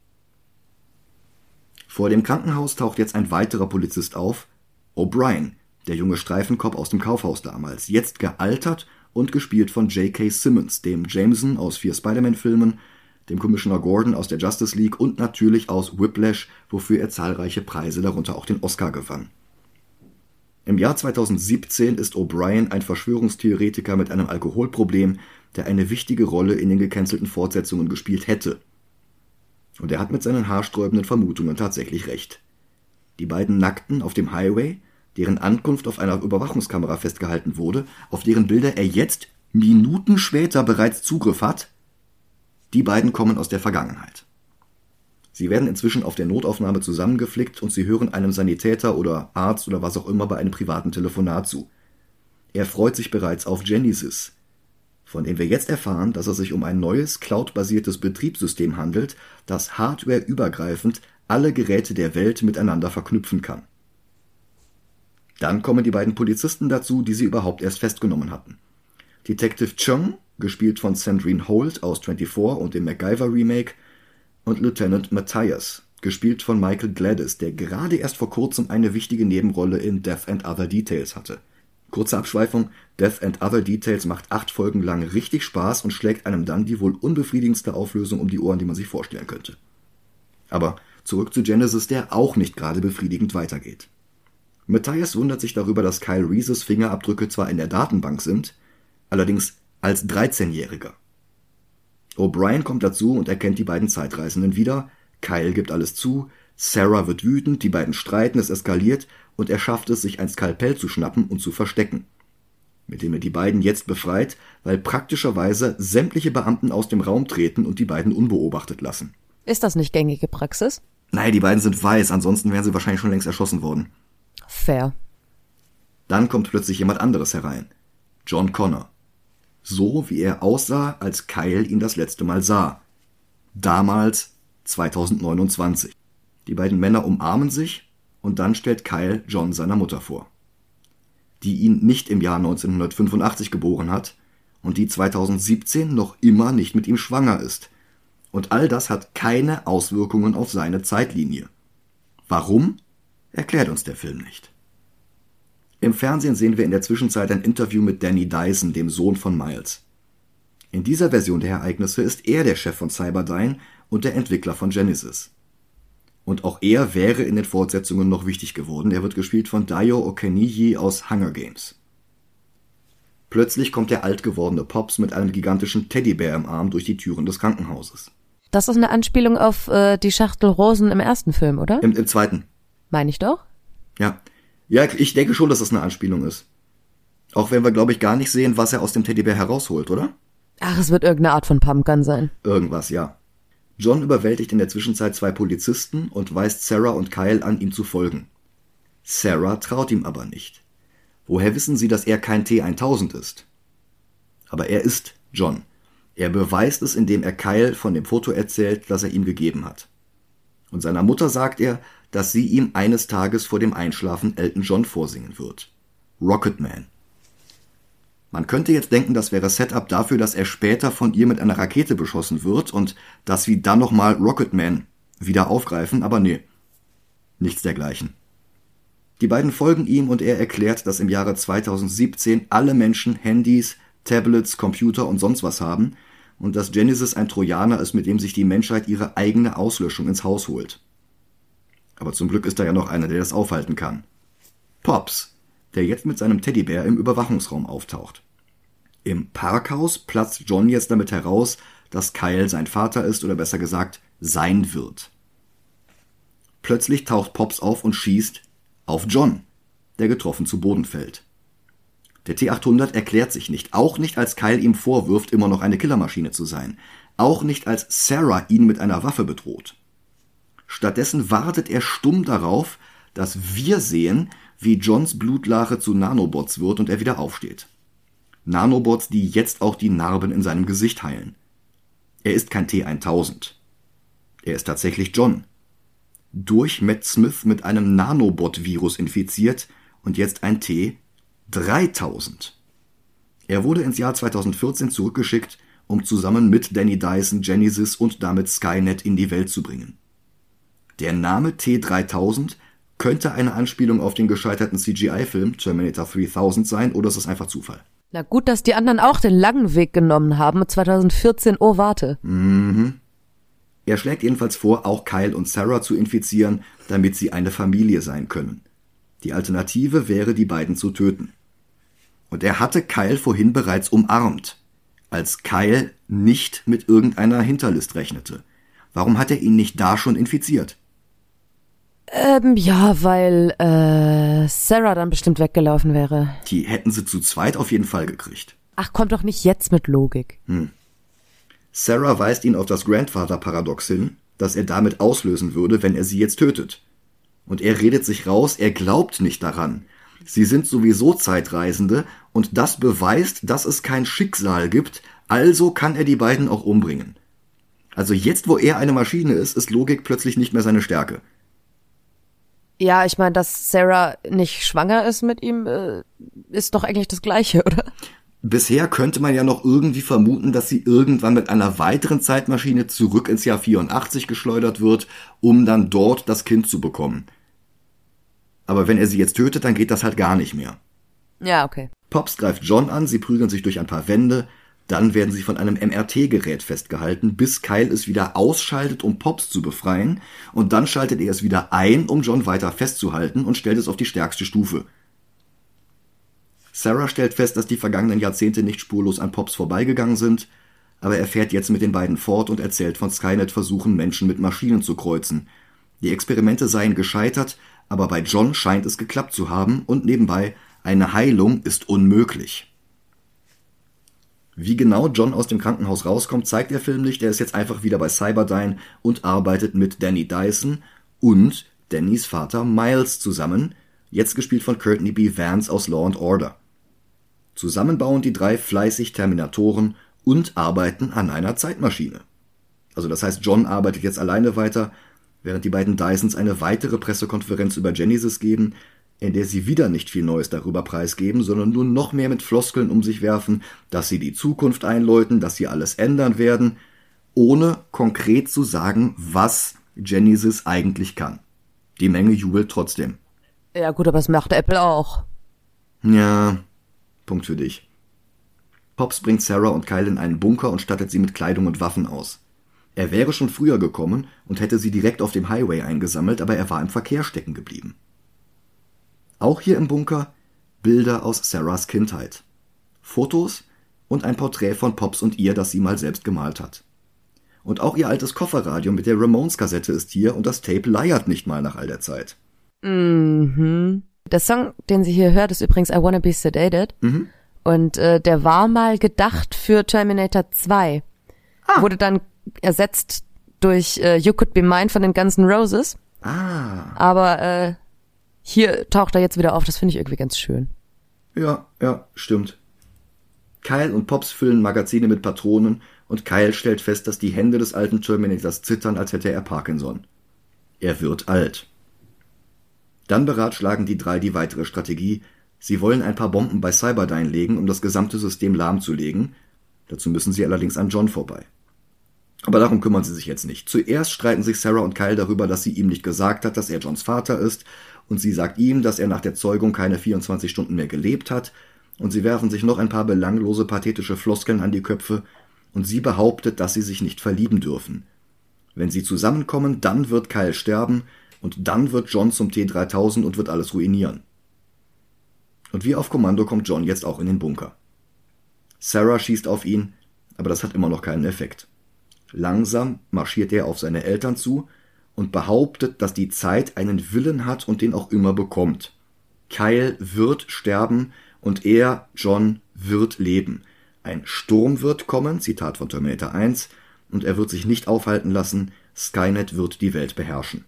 Vor dem Krankenhaus taucht jetzt ein weiterer Polizist auf, O'Brien, der junge Streifenkopf aus dem Kaufhaus damals, jetzt gealtert und gespielt von J.K. Simmons, dem Jameson aus 4 Spider-Man-Filmen, dem Commissioner Gordon aus der Justice League und natürlich aus Whiplash, wofür er zahlreiche Preise, darunter auch den Oscar, gewann. Im Jahr 2017 ist O'Brien ein Verschwörungstheoretiker mit einem Alkoholproblem, der eine wichtige Rolle in den gecancelten Fortsetzungen gespielt hätte. Und er hat mit seinen haarsträubenden Vermutungen tatsächlich recht. Die beiden Nackten auf dem Highway, deren Ankunft auf einer Überwachungskamera festgehalten wurde, auf deren Bilder er jetzt, Minuten später, bereits Zugriff hat, die beiden kommen aus der Vergangenheit. Sie werden inzwischen auf der Notaufnahme zusammengeflickt und sie hören einem Sanitäter oder Arzt oder was auch immer bei einem privaten Telefonat zu. Er freut sich bereits auf Genesis, von dem wir jetzt erfahren, dass es sich um ein neues, cloud-basiertes Betriebssystem handelt, das hardwareübergreifend alle Geräte der Welt miteinander verknüpfen kann. Dann kommen die beiden Polizisten dazu, die sie überhaupt erst festgenommen hatten. Detective Chung, gespielt von Sandrine Holt aus 24 und dem MacGyver-Remake, und Lieutenant Matthias, gespielt von Michael Gladys, der gerade erst vor kurzem eine wichtige Nebenrolle in Death and Other Details hatte. Kurze Abschweifung, Death and Other Details macht 8 Folgen lang richtig Spaß und schlägt einem dann die wohl unbefriedigendste Auflösung um die Ohren, die man sich vorstellen könnte. Aber zurück zu Genesis, der auch nicht gerade befriedigend weitergeht. Matthias wundert sich darüber, dass Kyle Reeses Fingerabdrücke zwar in der Datenbank sind, allerdings als 13-Jähriger. O'Brien kommt dazu und erkennt die beiden Zeitreisenden wieder, Kyle gibt alles zu, Sarah wird wütend, die beiden streiten, es eskaliert und er schafft es, sich ein Skalpell zu schnappen und zu verstecken, mit dem er die beiden jetzt befreit, weil praktischerweise sämtliche Beamten aus dem Raum treten und die beiden unbeobachtet lassen. Ist das nicht gängige Praxis? Nein, die beiden sind weiß, ansonsten wären sie wahrscheinlich schon längst erschossen worden. Fair. Dann kommt plötzlich jemand anderes herein. John Connor. So wie er aussah, als Kyle ihn das letzte Mal sah. Damals 2029. Die beiden Männer umarmen sich und dann stellt Kyle John seiner Mutter vor, die ihn nicht im Jahr 1985 geboren hat und die 2017 noch immer nicht mit ihm schwanger ist. Und all das hat keine Auswirkungen auf seine Zeitlinie. Warum? Erklärt uns der Film nicht. Im Fernsehen sehen wir in der Zwischenzeit ein Interview mit Danny Dyson, dem Sohn von Miles. In dieser Version der Ereignisse ist er der Chef von Cyberdyne und der Entwickler von Genesis. Und auch er wäre in den Fortsetzungen noch wichtig geworden. Er wird gespielt von Dayo Okeniyi aus Hunger Games. Plötzlich kommt der alt gewordene Pops mit einem gigantischen Teddybär im Arm durch die Türen des Krankenhauses. Das ist eine Anspielung auf die Schachtel Rosen im ersten Film, oder? Im zweiten. Meine ich doch? Ja. Ja, ich denke schon, dass das eine Anspielung ist. Auch wenn wir, glaube ich, gar nicht sehen, was er aus dem Teddybär herausholt, oder? Ach, es wird irgendeine Art von Pumpgun sein. Irgendwas, ja. John überwältigt in der Zwischenzeit 2 Polizisten und weist Sarah und Kyle an, ihm zu folgen. Sarah traut ihm aber nicht. Woher wissen sie, dass er kein T-1000 ist? Aber er ist John. Er beweist es, indem er Kyle von dem Foto erzählt, das er ihm gegeben hat. Und seiner Mutter sagt er, dass sie ihm eines Tages vor dem Einschlafen Elton John vorsingen wird. Rocketman. Man könnte jetzt denken, das wäre Setup dafür, dass er später von ihr mit einer Rakete beschossen wird und dass sie dann nochmal Rocketman wieder aufgreifen, aber nee, nichts dergleichen. Die beiden folgen ihm und er erklärt, dass im Jahre 2017 alle Menschen Handys, Tablets, Computer und sonst was haben und dass Genesis ein Trojaner ist, mit dem sich die Menschheit ihre eigene Auslöschung ins Haus holt. Aber zum Glück ist da ja noch einer, der das aufhalten kann. Pops, der jetzt mit seinem Teddybär im Überwachungsraum auftaucht. Im Parkhaus platzt John jetzt damit heraus, dass Kyle sein Vater ist oder besser gesagt sein wird. Plötzlich taucht Pops auf und schießt auf John, der getroffen zu Boden fällt. Der T-800 erklärt sich nicht, auch nicht als Kyle ihm vorwirft, immer noch eine Killermaschine zu sein, auch nicht als Sarah ihn mit einer Waffe bedroht. Stattdessen wartet er stumm darauf, dass wir sehen, wie Johns Blutlache zu Nanobots wird und er wieder aufsteht. Nanobots, die jetzt auch die Narben in seinem Gesicht heilen. Er ist kein T-1000. Er ist tatsächlich John. Durch Matt Smith mit einem Nanobot-Virus infiziert und jetzt ein T-3000. Er wurde ins Jahr 2014 zurückgeschickt, um zusammen mit Danny Dyson Genesis und damit Skynet in die Welt zu bringen. Der Name T-3000 könnte eine Anspielung auf den gescheiterten CGI-Film Terminator 3000 sein, oder ist es einfach Zufall? Na gut, dass die anderen auch den langen Weg genommen haben. 2014, oh warte. Er schlägt jedenfalls vor, auch Kyle und Sarah zu infizieren, damit sie eine Familie sein können. Die Alternative wäre, die beiden zu töten. Und er hatte Kyle vorhin bereits umarmt, als Kyle nicht mit irgendeiner Hinterlist rechnete. Warum hat er ihn nicht da schon infiziert? Ja, weil Sarah dann bestimmt weggelaufen wäre. Die hätten sie zu zweit auf jeden Fall gekriegt. Ach, kommt doch nicht jetzt mit Logik. Sarah weist ihn auf das Grandfather-Paradox hin, das er damit auslösen würde, wenn er sie jetzt tötet. Und er redet sich raus, er glaubt nicht daran. Sie sind sowieso Zeitreisende und das beweist, dass es kein Schicksal gibt, also kann er die beiden auch umbringen. Also jetzt, wo er eine Maschine ist Logik plötzlich nicht mehr seine Stärke. Ja, ich meine, dass Sarah nicht schwanger ist mit ihm, ist doch eigentlich das Gleiche, oder? Bisher könnte man ja noch irgendwie vermuten, dass sie irgendwann mit einer weiteren Zeitmaschine zurück ins Jahr 84 geschleudert wird, um dann dort das Kind zu bekommen. Aber wenn er sie jetzt tötet, dann geht das halt gar nicht mehr. Ja, okay. Pops greift John an, sie prügeln sich durch ein paar Wände, dann werden sie von einem MRT-Gerät festgehalten, bis Kyle es wieder ausschaltet, um Pops zu befreien, und dann schaltet er es wieder ein, um John weiter festzuhalten und stellt es auf die stärkste Stufe. Sarah stellt fest, dass die vergangenen Jahrzehnte nicht spurlos an Pops vorbeigegangen sind, aber er fährt jetzt mit den beiden fort und erzählt von Skynet-Versuchen, Menschen mit Maschinen zu kreuzen. Die Experimente seien gescheitert, aber bei John scheint es geklappt zu haben und nebenbei, eine Heilung ist unmöglich. Wie genau John aus dem Krankenhaus rauskommt, zeigt der Film nicht. Er ist jetzt einfach wieder bei Cyberdyne und arbeitet mit Danny Dyson und Dannys Vater Miles zusammen, jetzt gespielt von Courtney B. Vance aus Law & Order. Zusammen bauen die drei fleißig Terminatoren und arbeiten an einer Zeitmaschine. Also das heißt, John arbeitet jetzt alleine weiter, während die beiden Dysons eine weitere Pressekonferenz über Genesis geben, in der sie wieder nicht viel Neues darüber preisgeben, sondern nur noch mehr mit Floskeln um sich werfen, dass sie die Zukunft einläuten, dass sie alles ändern werden, ohne konkret zu sagen, was Genesis eigentlich kann. Die Menge jubelt trotzdem. Ja gut, aber das macht Apple auch. Ja, Punkt für dich. Pops bringt Sarah und Kyle in einen Bunker und stattet sie mit Kleidung und Waffen aus. Er wäre schon früher gekommen und hätte sie direkt auf dem Highway eingesammelt, aber er war im Verkehr stecken geblieben. Auch hier im Bunker Bilder aus Sarahs Kindheit. Fotos und ein Porträt von Pops und ihr, das sie mal selbst gemalt hat. Und auch ihr altes Kofferradio mit der Ramones-Kassette ist hier und das Tape leiert nicht mal nach all der Zeit. Mhm. Der Song, den sie hier hört, ist übrigens I Wanna Be Sedated. Mhm. Und der war mal gedacht für Terminator 2. Wurde dann ersetzt durch You Could Be Mine von den Guns N' Roses. Aber hier taucht er jetzt wieder auf. Das finde ich irgendwie ganz schön. Ja, stimmt. Kyle und Pops füllen Magazine mit Patronen und Kyle stellt fest, dass die Hände des alten Terminators zittern, als hätte er Parkinson. Er wird alt. Dann beratschlagen die drei die weitere Strategie. Sie wollen ein paar Bomben bei Cyberdyne legen, um das gesamte System lahmzulegen. Dazu müssen sie allerdings an John vorbei. Aber darum kümmern sie sich jetzt nicht. Zuerst streiten sich Sarah und Kyle darüber, dass sie ihm nicht gesagt hat, dass er Johns Vater ist. Und sie sagt ihm, dass er nach der Zeugung keine 24 Stunden mehr gelebt hat. Und sie werfen sich noch ein paar belanglose, pathetische Floskeln an die Köpfe. Und sie behauptet, dass sie sich nicht verlieben dürfen. Wenn sie zusammenkommen, dann wird Kyle sterben. Und dann wird John zum T-3000 und wird alles ruinieren. Und wie auf Kommando kommt John jetzt auch in den Bunker. Sarah schießt auf ihn, aber das hat immer noch keinen Effekt. Langsam marschiert er auf seine Eltern zu und behauptet, dass die Zeit einen Willen hat und den auch immer bekommt. Kyle wird sterben und er, John, wird leben. Ein Sturm wird kommen, Zitat von Terminator 1, und er wird sich nicht aufhalten lassen, Skynet wird die Welt beherrschen.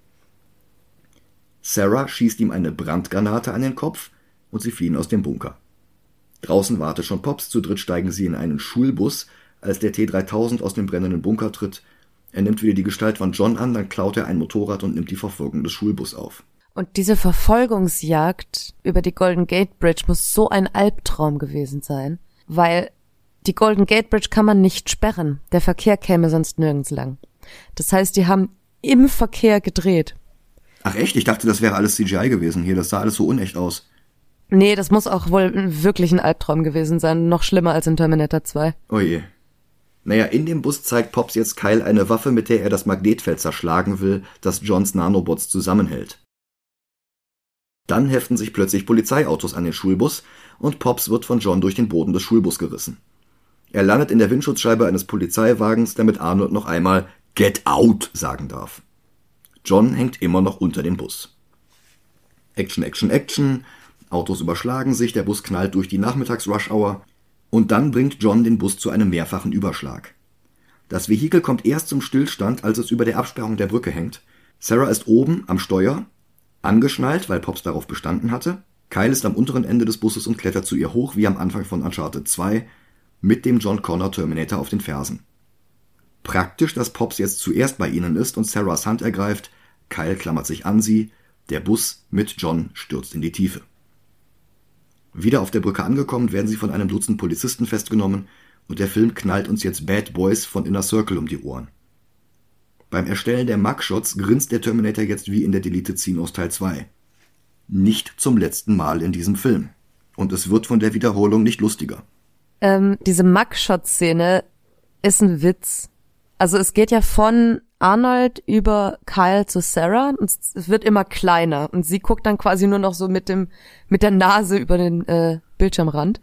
Sarah schießt ihm eine Brandgranate an den Kopf und sie fliehen aus dem Bunker. Draußen wartet schon Pops, zu dritt steigen sie in einen Schulbus, als der T-3000 aus dem brennenden Bunker tritt. Er nimmt wieder die Gestalt von John an, dann klaut er ein Motorrad und nimmt die Verfolgung des Schulbus auf. Und diese Verfolgungsjagd über die Golden Gate Bridge muss so ein Albtraum gewesen sein, weil die Golden Gate Bridge kann man nicht sperren. Der Verkehr käme sonst nirgends lang. Das heißt, die haben im Verkehr gedreht. Ach echt? Ich dachte, das wäre alles CGI gewesen hier. Das sah alles so unecht aus. Nee, das muss auch wohl wirklich ein Albtraum gewesen sein. Noch schlimmer als in Terminator 2. Oh je. Naja, in dem Bus zeigt Pops jetzt Kyle eine Waffe, mit der er das Magnetfeld zerschlagen will, das Johns Nanobots zusammenhält. Dann heften sich plötzlich Polizeiautos an den Schulbus und Pops wird von John durch den Boden des Schulbus gerissen. Er landet in der Windschutzscheibe eines Polizeiwagens, damit Arnold noch einmal "Get out" sagen darf. John hängt immer noch unter dem Bus. Action, Action, Action. Autos überschlagen sich, der Bus knallt durch die Nachmittags-Rush-Hour und dann bringt John den Bus zu einem mehrfachen Überschlag. Das Vehikel kommt erst zum Stillstand, als es über der Absperrung der Brücke hängt. Sarah ist oben am Steuer, angeschnallt, weil Pops darauf bestanden hatte. Kyle ist am unteren Ende des Busses und klettert zu ihr hoch, wie am Anfang von Uncharted 2, mit dem John Connor Terminator auf den Fersen. Praktisch, dass Pops jetzt zuerst bei ihnen ist und Sarahs Hand ergreift. Kyle klammert sich an sie. Der Bus mit John stürzt in die Tiefe. Wieder auf der Brücke angekommen, werden sie von einem Dutzend Polizisten festgenommen und der Film knallt uns jetzt Bad Boys von Inner Circle um die Ohren. Beim Erstellen der Mugshots grinst der Terminator jetzt wie in der Deleted Scene aus Teil 2. Nicht zum letzten Mal in diesem Film. Und es wird von der Wiederholung nicht lustiger. Diese Mugshot-Szene ist ein Witz. Also es geht ja von Arnold über Kyle zu Sarah und es wird immer kleiner und sie guckt dann quasi nur noch so mit der Nase über den Bildschirmrand.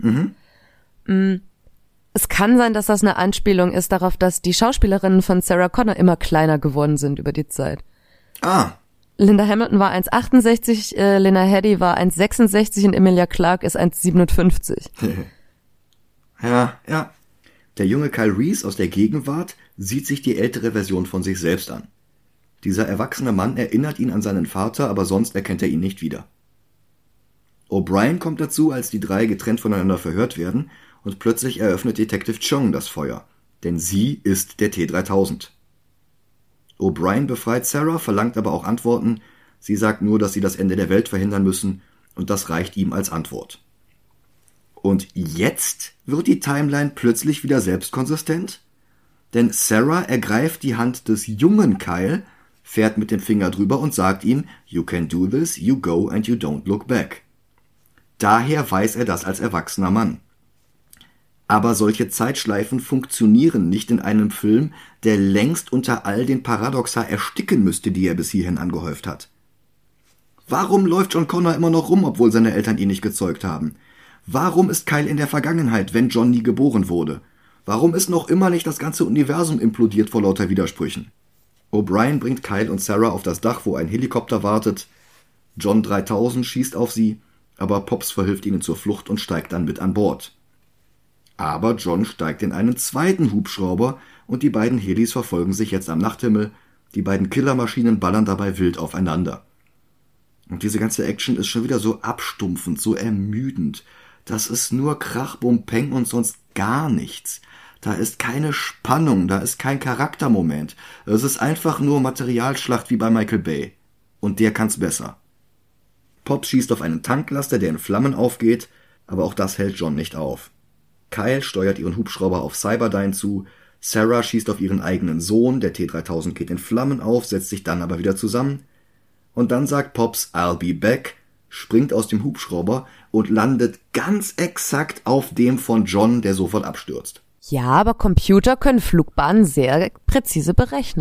Es kann sein, dass das eine Anspielung ist darauf, dass die Schauspielerinnen von Sarah Connor immer kleiner geworden sind über die Zeit. Linda Hamilton war 1,68, Lena Headey war 1,66 und Emilia Clarke ist 1,57. Ja. Der junge Kyle Reese aus der Gegenwart sieht sich die ältere Version von sich selbst an. Dieser erwachsene Mann erinnert ihn an seinen Vater, aber sonst erkennt er ihn nicht wieder. O'Brien kommt dazu, als die drei getrennt voneinander verhört werden, und plötzlich eröffnet Detective Chung das Feuer, denn sie ist der T-3000. O'Brien befreit Sarah, verlangt aber auch Antworten. Sie sagt nur, dass sie das Ende der Welt verhindern müssen, und das reicht ihm als Antwort. Und jetzt wird die Timeline plötzlich wieder selbstkonsistent? Denn Sarah ergreift die Hand des jungen Kyle, fährt mit dem Finger drüber und sagt ihm, "You can do this, you go and you don't look back." Daher weiß er das als erwachsener Mann. Aber solche Zeitschleifen funktionieren nicht in einem Film, der längst unter all den Paradoxa ersticken müsste, die er bis hierhin angehäuft hat. Warum läuft John Connor immer noch rum, obwohl seine Eltern ihn nicht gezeugt haben? Warum ist Kyle in der Vergangenheit, wenn John nie geboren wurde? Warum ist noch immer nicht das ganze Universum implodiert vor lauter Widersprüchen? O'Brien bringt Kyle und Sarah auf das Dach, wo ein Helikopter wartet. John 3000 schießt auf sie, aber Pops verhilft ihnen zur Flucht und steigt dann mit an Bord. Aber John steigt in einen zweiten Hubschrauber und die beiden Helis verfolgen sich jetzt am Nachthimmel. Die beiden Killermaschinen ballern dabei wild aufeinander. Und diese ganze Action ist schon wieder so abstumpfend, so ermüdend. Das ist nur Krach, Bum, Peng und sonst gar nichts. Da ist keine Spannung, da ist kein Charaktermoment. Es ist einfach nur Materialschlacht wie bei Michael Bay. Und der kann's besser. Pops schießt auf einen Tanklaster, der in Flammen aufgeht, aber auch das hält John nicht auf. Kyle steuert ihren Hubschrauber auf Cyberdyne zu, Sarah schießt auf ihren eigenen Sohn, der T-3000 geht in Flammen auf, setzt sich dann aber wieder zusammen. Und dann sagt Pops, I'll be back, springt aus dem Hubschrauber und landet ganz exakt auf dem von John, der sofort abstürzt. Ja, aber Computer können Flugbahnen sehr präzise berechnen.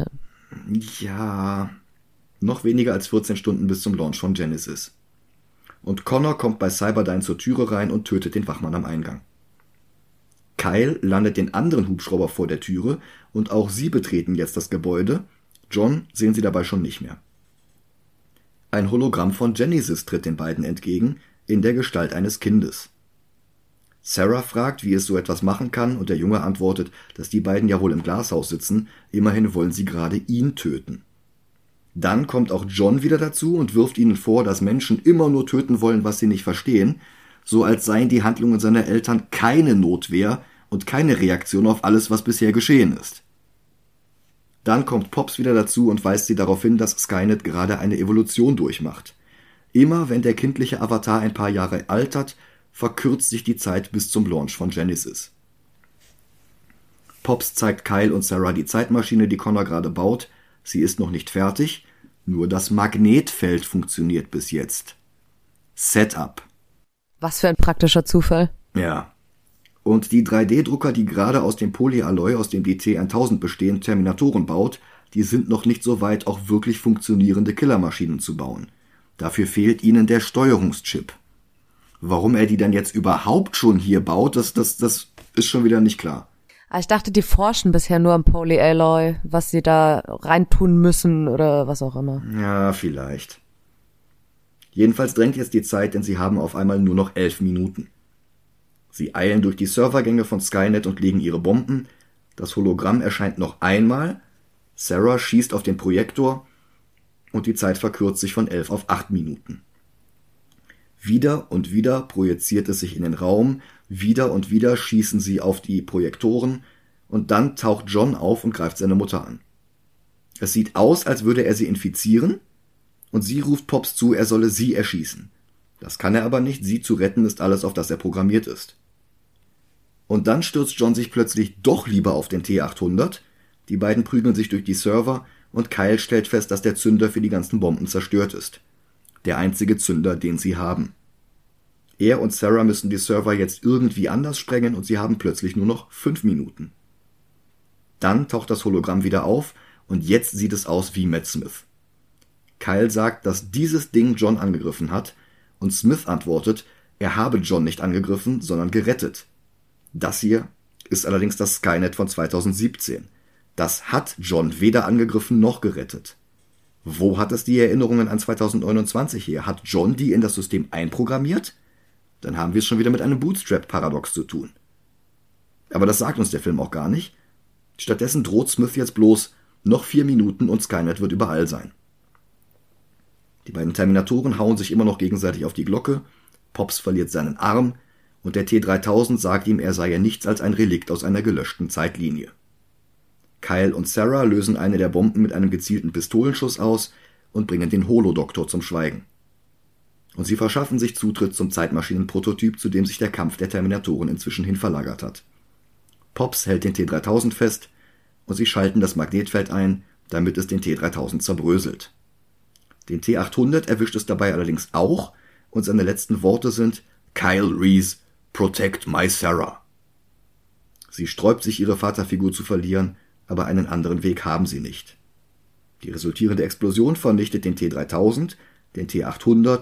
Ja, noch weniger als 14 Stunden bis zum Launch von Genesis. Und Connor kommt bei Cyberdyne zur Türe rein und tötet den Wachmann am Eingang. Kyle landet den anderen Hubschrauber vor der Türe und auch sie betreten jetzt das Gebäude. John sehen sie dabei schon nicht mehr. Ein Hologramm von Genesis tritt den beiden entgegen, in der Gestalt eines Kindes. Sarah fragt, wie es so etwas machen kann, und der Junge antwortet, dass die beiden ja wohl im Glashaus sitzen, immerhin wollen sie gerade ihn töten. Dann kommt auch John wieder dazu und wirft ihnen vor, dass Menschen immer nur töten wollen, was sie nicht verstehen, so als seien die Handlungen seiner Eltern keine Notwehr und keine Reaktion auf alles, was bisher geschehen ist. Dann kommt Pops wieder dazu und weist sie darauf hin, dass Skynet gerade eine Evolution durchmacht. Immer wenn der kindliche Avatar ein paar Jahre altert, verkürzt sich die Zeit bis zum Launch von Genesis. Pops zeigt Kyle und Sarah die Zeitmaschine, die Connor gerade baut. Sie ist noch nicht fertig, nur das Magnetfeld funktioniert bis jetzt. Setup. Was für ein praktischer Zufall. Ja. Und die 3D-Drucker, die gerade aus dem Polyalloy, aus dem die T-1000 bestehen, Terminatoren baut, die sind noch nicht so weit, auch wirklich funktionierende Killermaschinen zu bauen. Dafür fehlt ihnen der Steuerungschip. Warum er die dann jetzt überhaupt schon hier baut, das ist schon wieder nicht klar. Ich dachte, die forschen bisher nur am Polyalloy, was sie da reintun müssen oder was auch immer. Ja, vielleicht. Jedenfalls drängt jetzt die Zeit, denn sie haben auf einmal nur noch 11 Minuten. Sie eilen durch die Servergänge von Skynet und legen ihre Bomben. Das Hologramm erscheint noch einmal. Sarah schießt auf den Projektor und die Zeit verkürzt sich von 11 auf 8 Minuten. Wieder und wieder projiziert es sich in den Raum, wieder und wieder schießen sie auf die Projektoren und dann taucht John auf und greift seine Mutter an. Es sieht aus, als würde er sie infizieren und sie ruft Pops zu, er solle sie erschießen. Das kann er aber nicht, sie zu retten ist alles, auf das er programmiert ist. Und dann stürzt John sich plötzlich doch lieber auf den T-800, die beiden prügeln sich durch die Server und Kyle stellt fest, dass der Zünder für die ganzen Bomben zerstört ist. Der einzige Zünder, den sie haben. Er und Sarah müssen die Server jetzt irgendwie anders sprengen und sie haben plötzlich nur noch 5 Minuten. Dann taucht das Hologramm wieder auf und jetzt sieht es aus wie Matt Smith. Kyle sagt, dass dieses Ding John angegriffen hat und Smith antwortet, er habe John nicht angegriffen, sondern gerettet. Das hier ist allerdings das Skynet von 2017. Das hat John weder angegriffen noch gerettet. Wo hat es die Erinnerungen an 2029 her? Hat John die in das System einprogrammiert? Dann haben wir es schon wieder mit einem Bootstrap-Paradox zu tun. Aber das sagt uns der Film auch gar nicht. Stattdessen droht Smith jetzt bloß, noch 4 Minuten und Skynet wird überall sein. Die beiden Terminatoren hauen sich immer noch gegenseitig auf die Glocke, Pops verliert seinen Arm und der T-3000 sagt ihm, er sei ja nichts als ein Relikt aus einer gelöschten Zeitlinie. Kyle und Sarah lösen eine der Bomben mit einem gezielten Pistolenschuss aus und bringen den Holodoktor zum Schweigen. Und sie verschaffen sich Zutritt zum Zeitmaschinenprototyp, zu dem sich der Kampf der Terminatoren inzwischen hin verlagert hat. Pops hält den T-3000 fest und sie schalten das Magnetfeld ein, damit es den T-3000 zerbröselt. Den T-800 erwischt es dabei allerdings auch und seine letzten Worte sind Kyle Reese, protect my Sarah. Sie sträubt sich, ihre Vaterfigur zu verlieren, aber einen anderen Weg haben sie nicht. Die resultierende Explosion vernichtet den T-3000, den T-800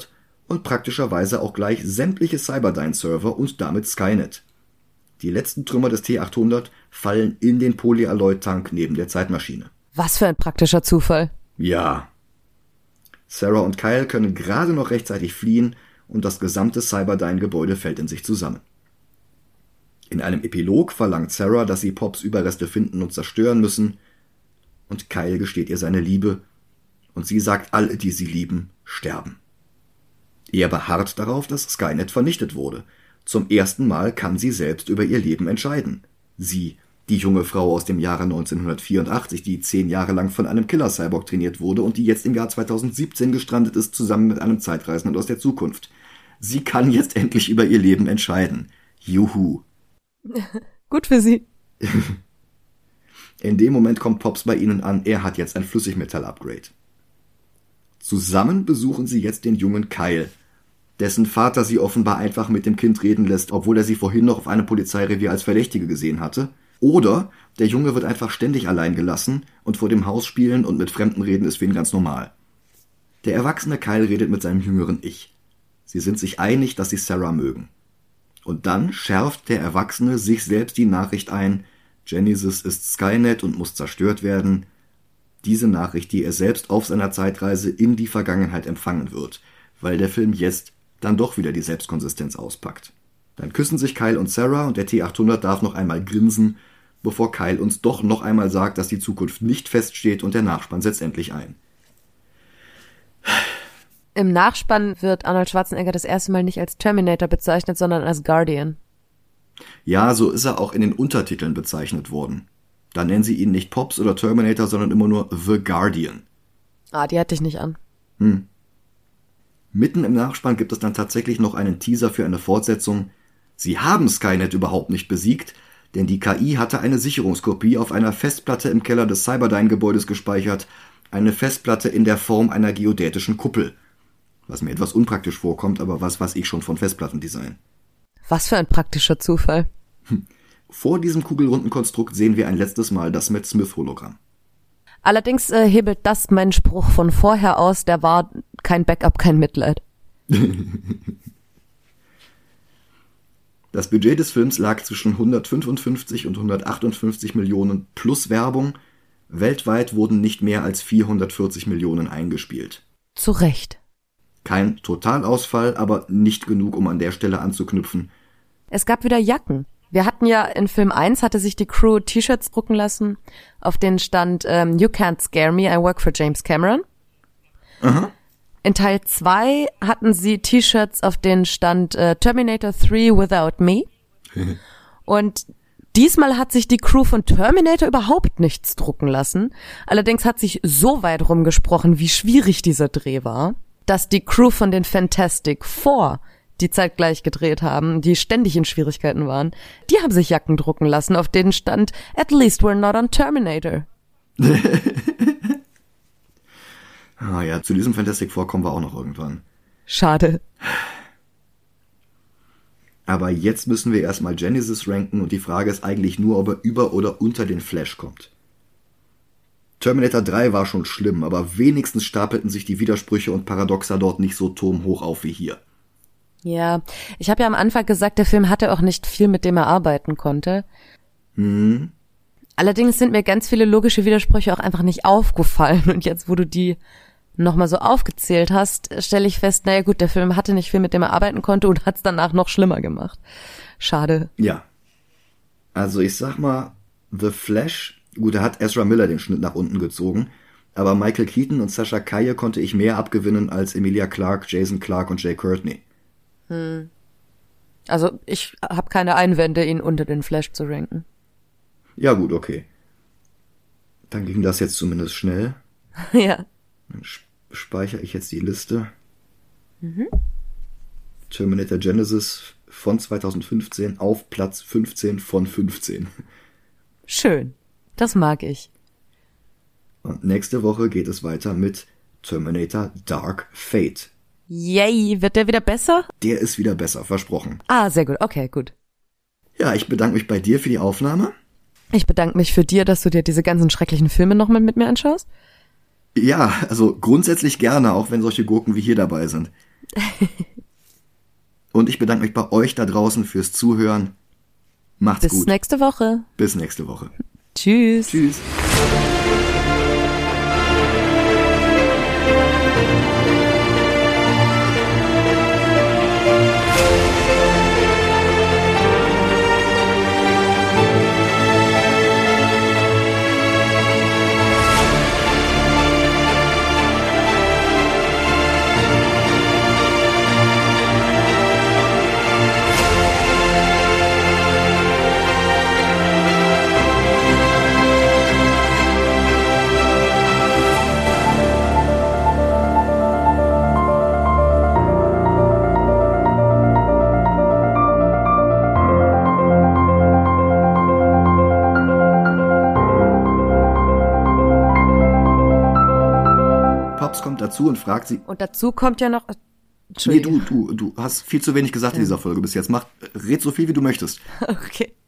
und praktischerweise auch gleich sämtliche Cyberdyne-Server und damit Skynet. Die letzten Trümmer des T-800 fallen in den Polyalloy-Tank neben der Zeitmaschine. Was für ein praktischer Zufall. Ja. Sarah und Kyle können gerade noch rechtzeitig fliehen und das gesamte Cyberdyne-Gebäude fällt in sich zusammen. In einem Epilog verlangt Sarah, dass sie Pops Überreste finden und zerstören müssen, und Kyle gesteht ihr seine Liebe, und sie sagt, alle, die sie lieben, sterben. Er beharrt darauf, dass Skynet vernichtet wurde. Zum ersten Mal kann sie selbst über ihr Leben entscheiden. Sie, die junge Frau aus dem Jahre 1984, die 10 Jahre lang von einem Killer-Cyborg trainiert wurde und die jetzt im Jahr 2017 gestrandet ist, zusammen mit einem Zeitreisenden aus der Zukunft. Sie kann jetzt endlich über ihr Leben entscheiden. Juhu. Gut für sie. In dem Moment kommt Pops bei ihnen an, er hat jetzt ein Flüssigmetall-Upgrade. Zusammen besuchen sie jetzt den jungen Kyle, dessen Vater sie offenbar einfach mit dem Kind reden lässt, obwohl er sie vorhin noch auf einem Polizeirevier als Verdächtige gesehen hatte. Oder der Junge wird einfach ständig allein gelassen und vor dem Haus spielen und mit Fremden reden ist für ihn ganz normal. Der erwachsene Kyle redet mit seinem jüngeren Ich. Sie sind sich einig, dass sie Sarah mögen. Und dann schärft der Erwachsene sich selbst die Nachricht ein, Genesis ist Skynet und muss zerstört werden. Diese Nachricht, die er selbst auf seiner Zeitreise in die Vergangenheit empfangen wird, weil der Film jetzt dann doch wieder die Selbstkonsistenz auspackt. Dann küssen sich Kyle und Sarah und der T-800 darf noch einmal grinsen, bevor Kyle uns doch noch einmal sagt, dass die Zukunft nicht feststeht und der Nachspann setzt endlich ein. Im Nachspann wird Arnold Schwarzenegger das erste Mal nicht als Terminator bezeichnet, sondern als Guardian. Ja, so ist er auch in den Untertiteln bezeichnet worden. Da nennen sie ihn nicht Pops oder Terminator, sondern immer nur The Guardian. Ah, die hatte ich nicht an. Mitten im Nachspann gibt es dann tatsächlich noch einen Teaser für eine Fortsetzung. Sie haben Skynet überhaupt nicht besiegt, denn die KI hatte eine Sicherungskopie auf einer Festplatte im Keller des Cyberdyne-Gebäudes gespeichert, eine Festplatte in der Form einer geodätischen Kuppel. Was mir etwas unpraktisch vorkommt, aber was weiß ich schon von Festplattendesign. Was für ein praktischer Zufall. Vor diesem kugelrunden Konstrukt sehen wir ein letztes Mal das Matt Smith-Hologramm. Allerdings hebelt das meinen Spruch von vorher aus, der war kein Backup, kein Mitleid. Das Budget des Films lag zwischen 155 und 158 Millionen plus Werbung. Weltweit wurden nicht mehr als 440 Millionen eingespielt. Zu Recht. Kein Totalausfall, aber nicht genug, um an der Stelle anzuknüpfen. Es gab wieder Jacken. Wir hatten ja in Film 1 hatte sich die Crew T-Shirts drucken lassen, auf denen stand You can't scare me, I work for James Cameron. Aha. In Teil 2 hatten sie T-Shirts, auf denen stand Terminator 3 without me. Und diesmal hat sich die Crew von Terminator überhaupt nichts drucken lassen. Allerdings hat sich so weit rumgesprochen, wie schwierig dieser Dreh war, dass die Crew von den Fantastic Four, die zeitgleich gedreht haben, die ständig in Schwierigkeiten waren, die haben sich Jacken drucken lassen, auf denen stand At least we're not on Terminator. Ah ja, zu diesem Fantastic Four kommen wir auch noch irgendwann. Schade. Aber jetzt müssen wir erstmal Genesis ranken und die Frage ist eigentlich nur, ob er über oder unter den Flash kommt. Terminator 3 war schon schlimm, aber wenigstens stapelten sich die Widersprüche und Paradoxa dort nicht so turmhoch auf wie hier. Ja, ich habe ja am Anfang gesagt, der Film hatte auch nicht viel, mit dem er arbeiten konnte. Allerdings sind mir ganz viele logische Widersprüche auch einfach nicht aufgefallen. Und jetzt, wo du die nochmal so aufgezählt hast, stelle ich fest, naja gut, der Film hatte nicht viel, mit dem er arbeiten konnte und hat es danach noch schlimmer gemacht. Schade. Ja. Also ich sag mal, The Flash, gut, da hat Ezra Miller den Schnitt nach unten gezogen, aber Michael Keaton und Sasha Calle konnte ich mehr abgewinnen als Emilia Clarke, Jason Clarke und Jay Courtney. Also ich habe keine Einwände, ihn unter den Flash zu ranken. Ja gut, okay. Dann ging das jetzt zumindest schnell. Ja. Dann speichere ich jetzt die Liste. Terminator Genesis von 2015 auf Platz 15 von 15. Schön. Das mag ich. Und nächste Woche geht es weiter mit Terminator Dark Fate. Yay, wird der wieder besser? Der ist wieder besser, versprochen. Ah, sehr gut. Okay, gut. Ja, ich bedanke mich bei dir für die Aufnahme. Ich bedanke mich für dir, dass du dir diese ganzen schrecklichen Filme nochmal mit mir anschaust. Ja, also grundsätzlich gerne, auch wenn solche Gurken wie hier dabei sind. Und ich bedanke mich bei euch da draußen fürs Zuhören. Macht's gut. Bis nächste Woche. Bis nächste Woche. Tschüss. Tschüss. Kommt dazu und fragt sie. Und dazu kommt ja noch. Nee, du hast viel zu wenig gesagt in dieser Folge bis jetzt. Red so viel, wie du möchtest. Okay.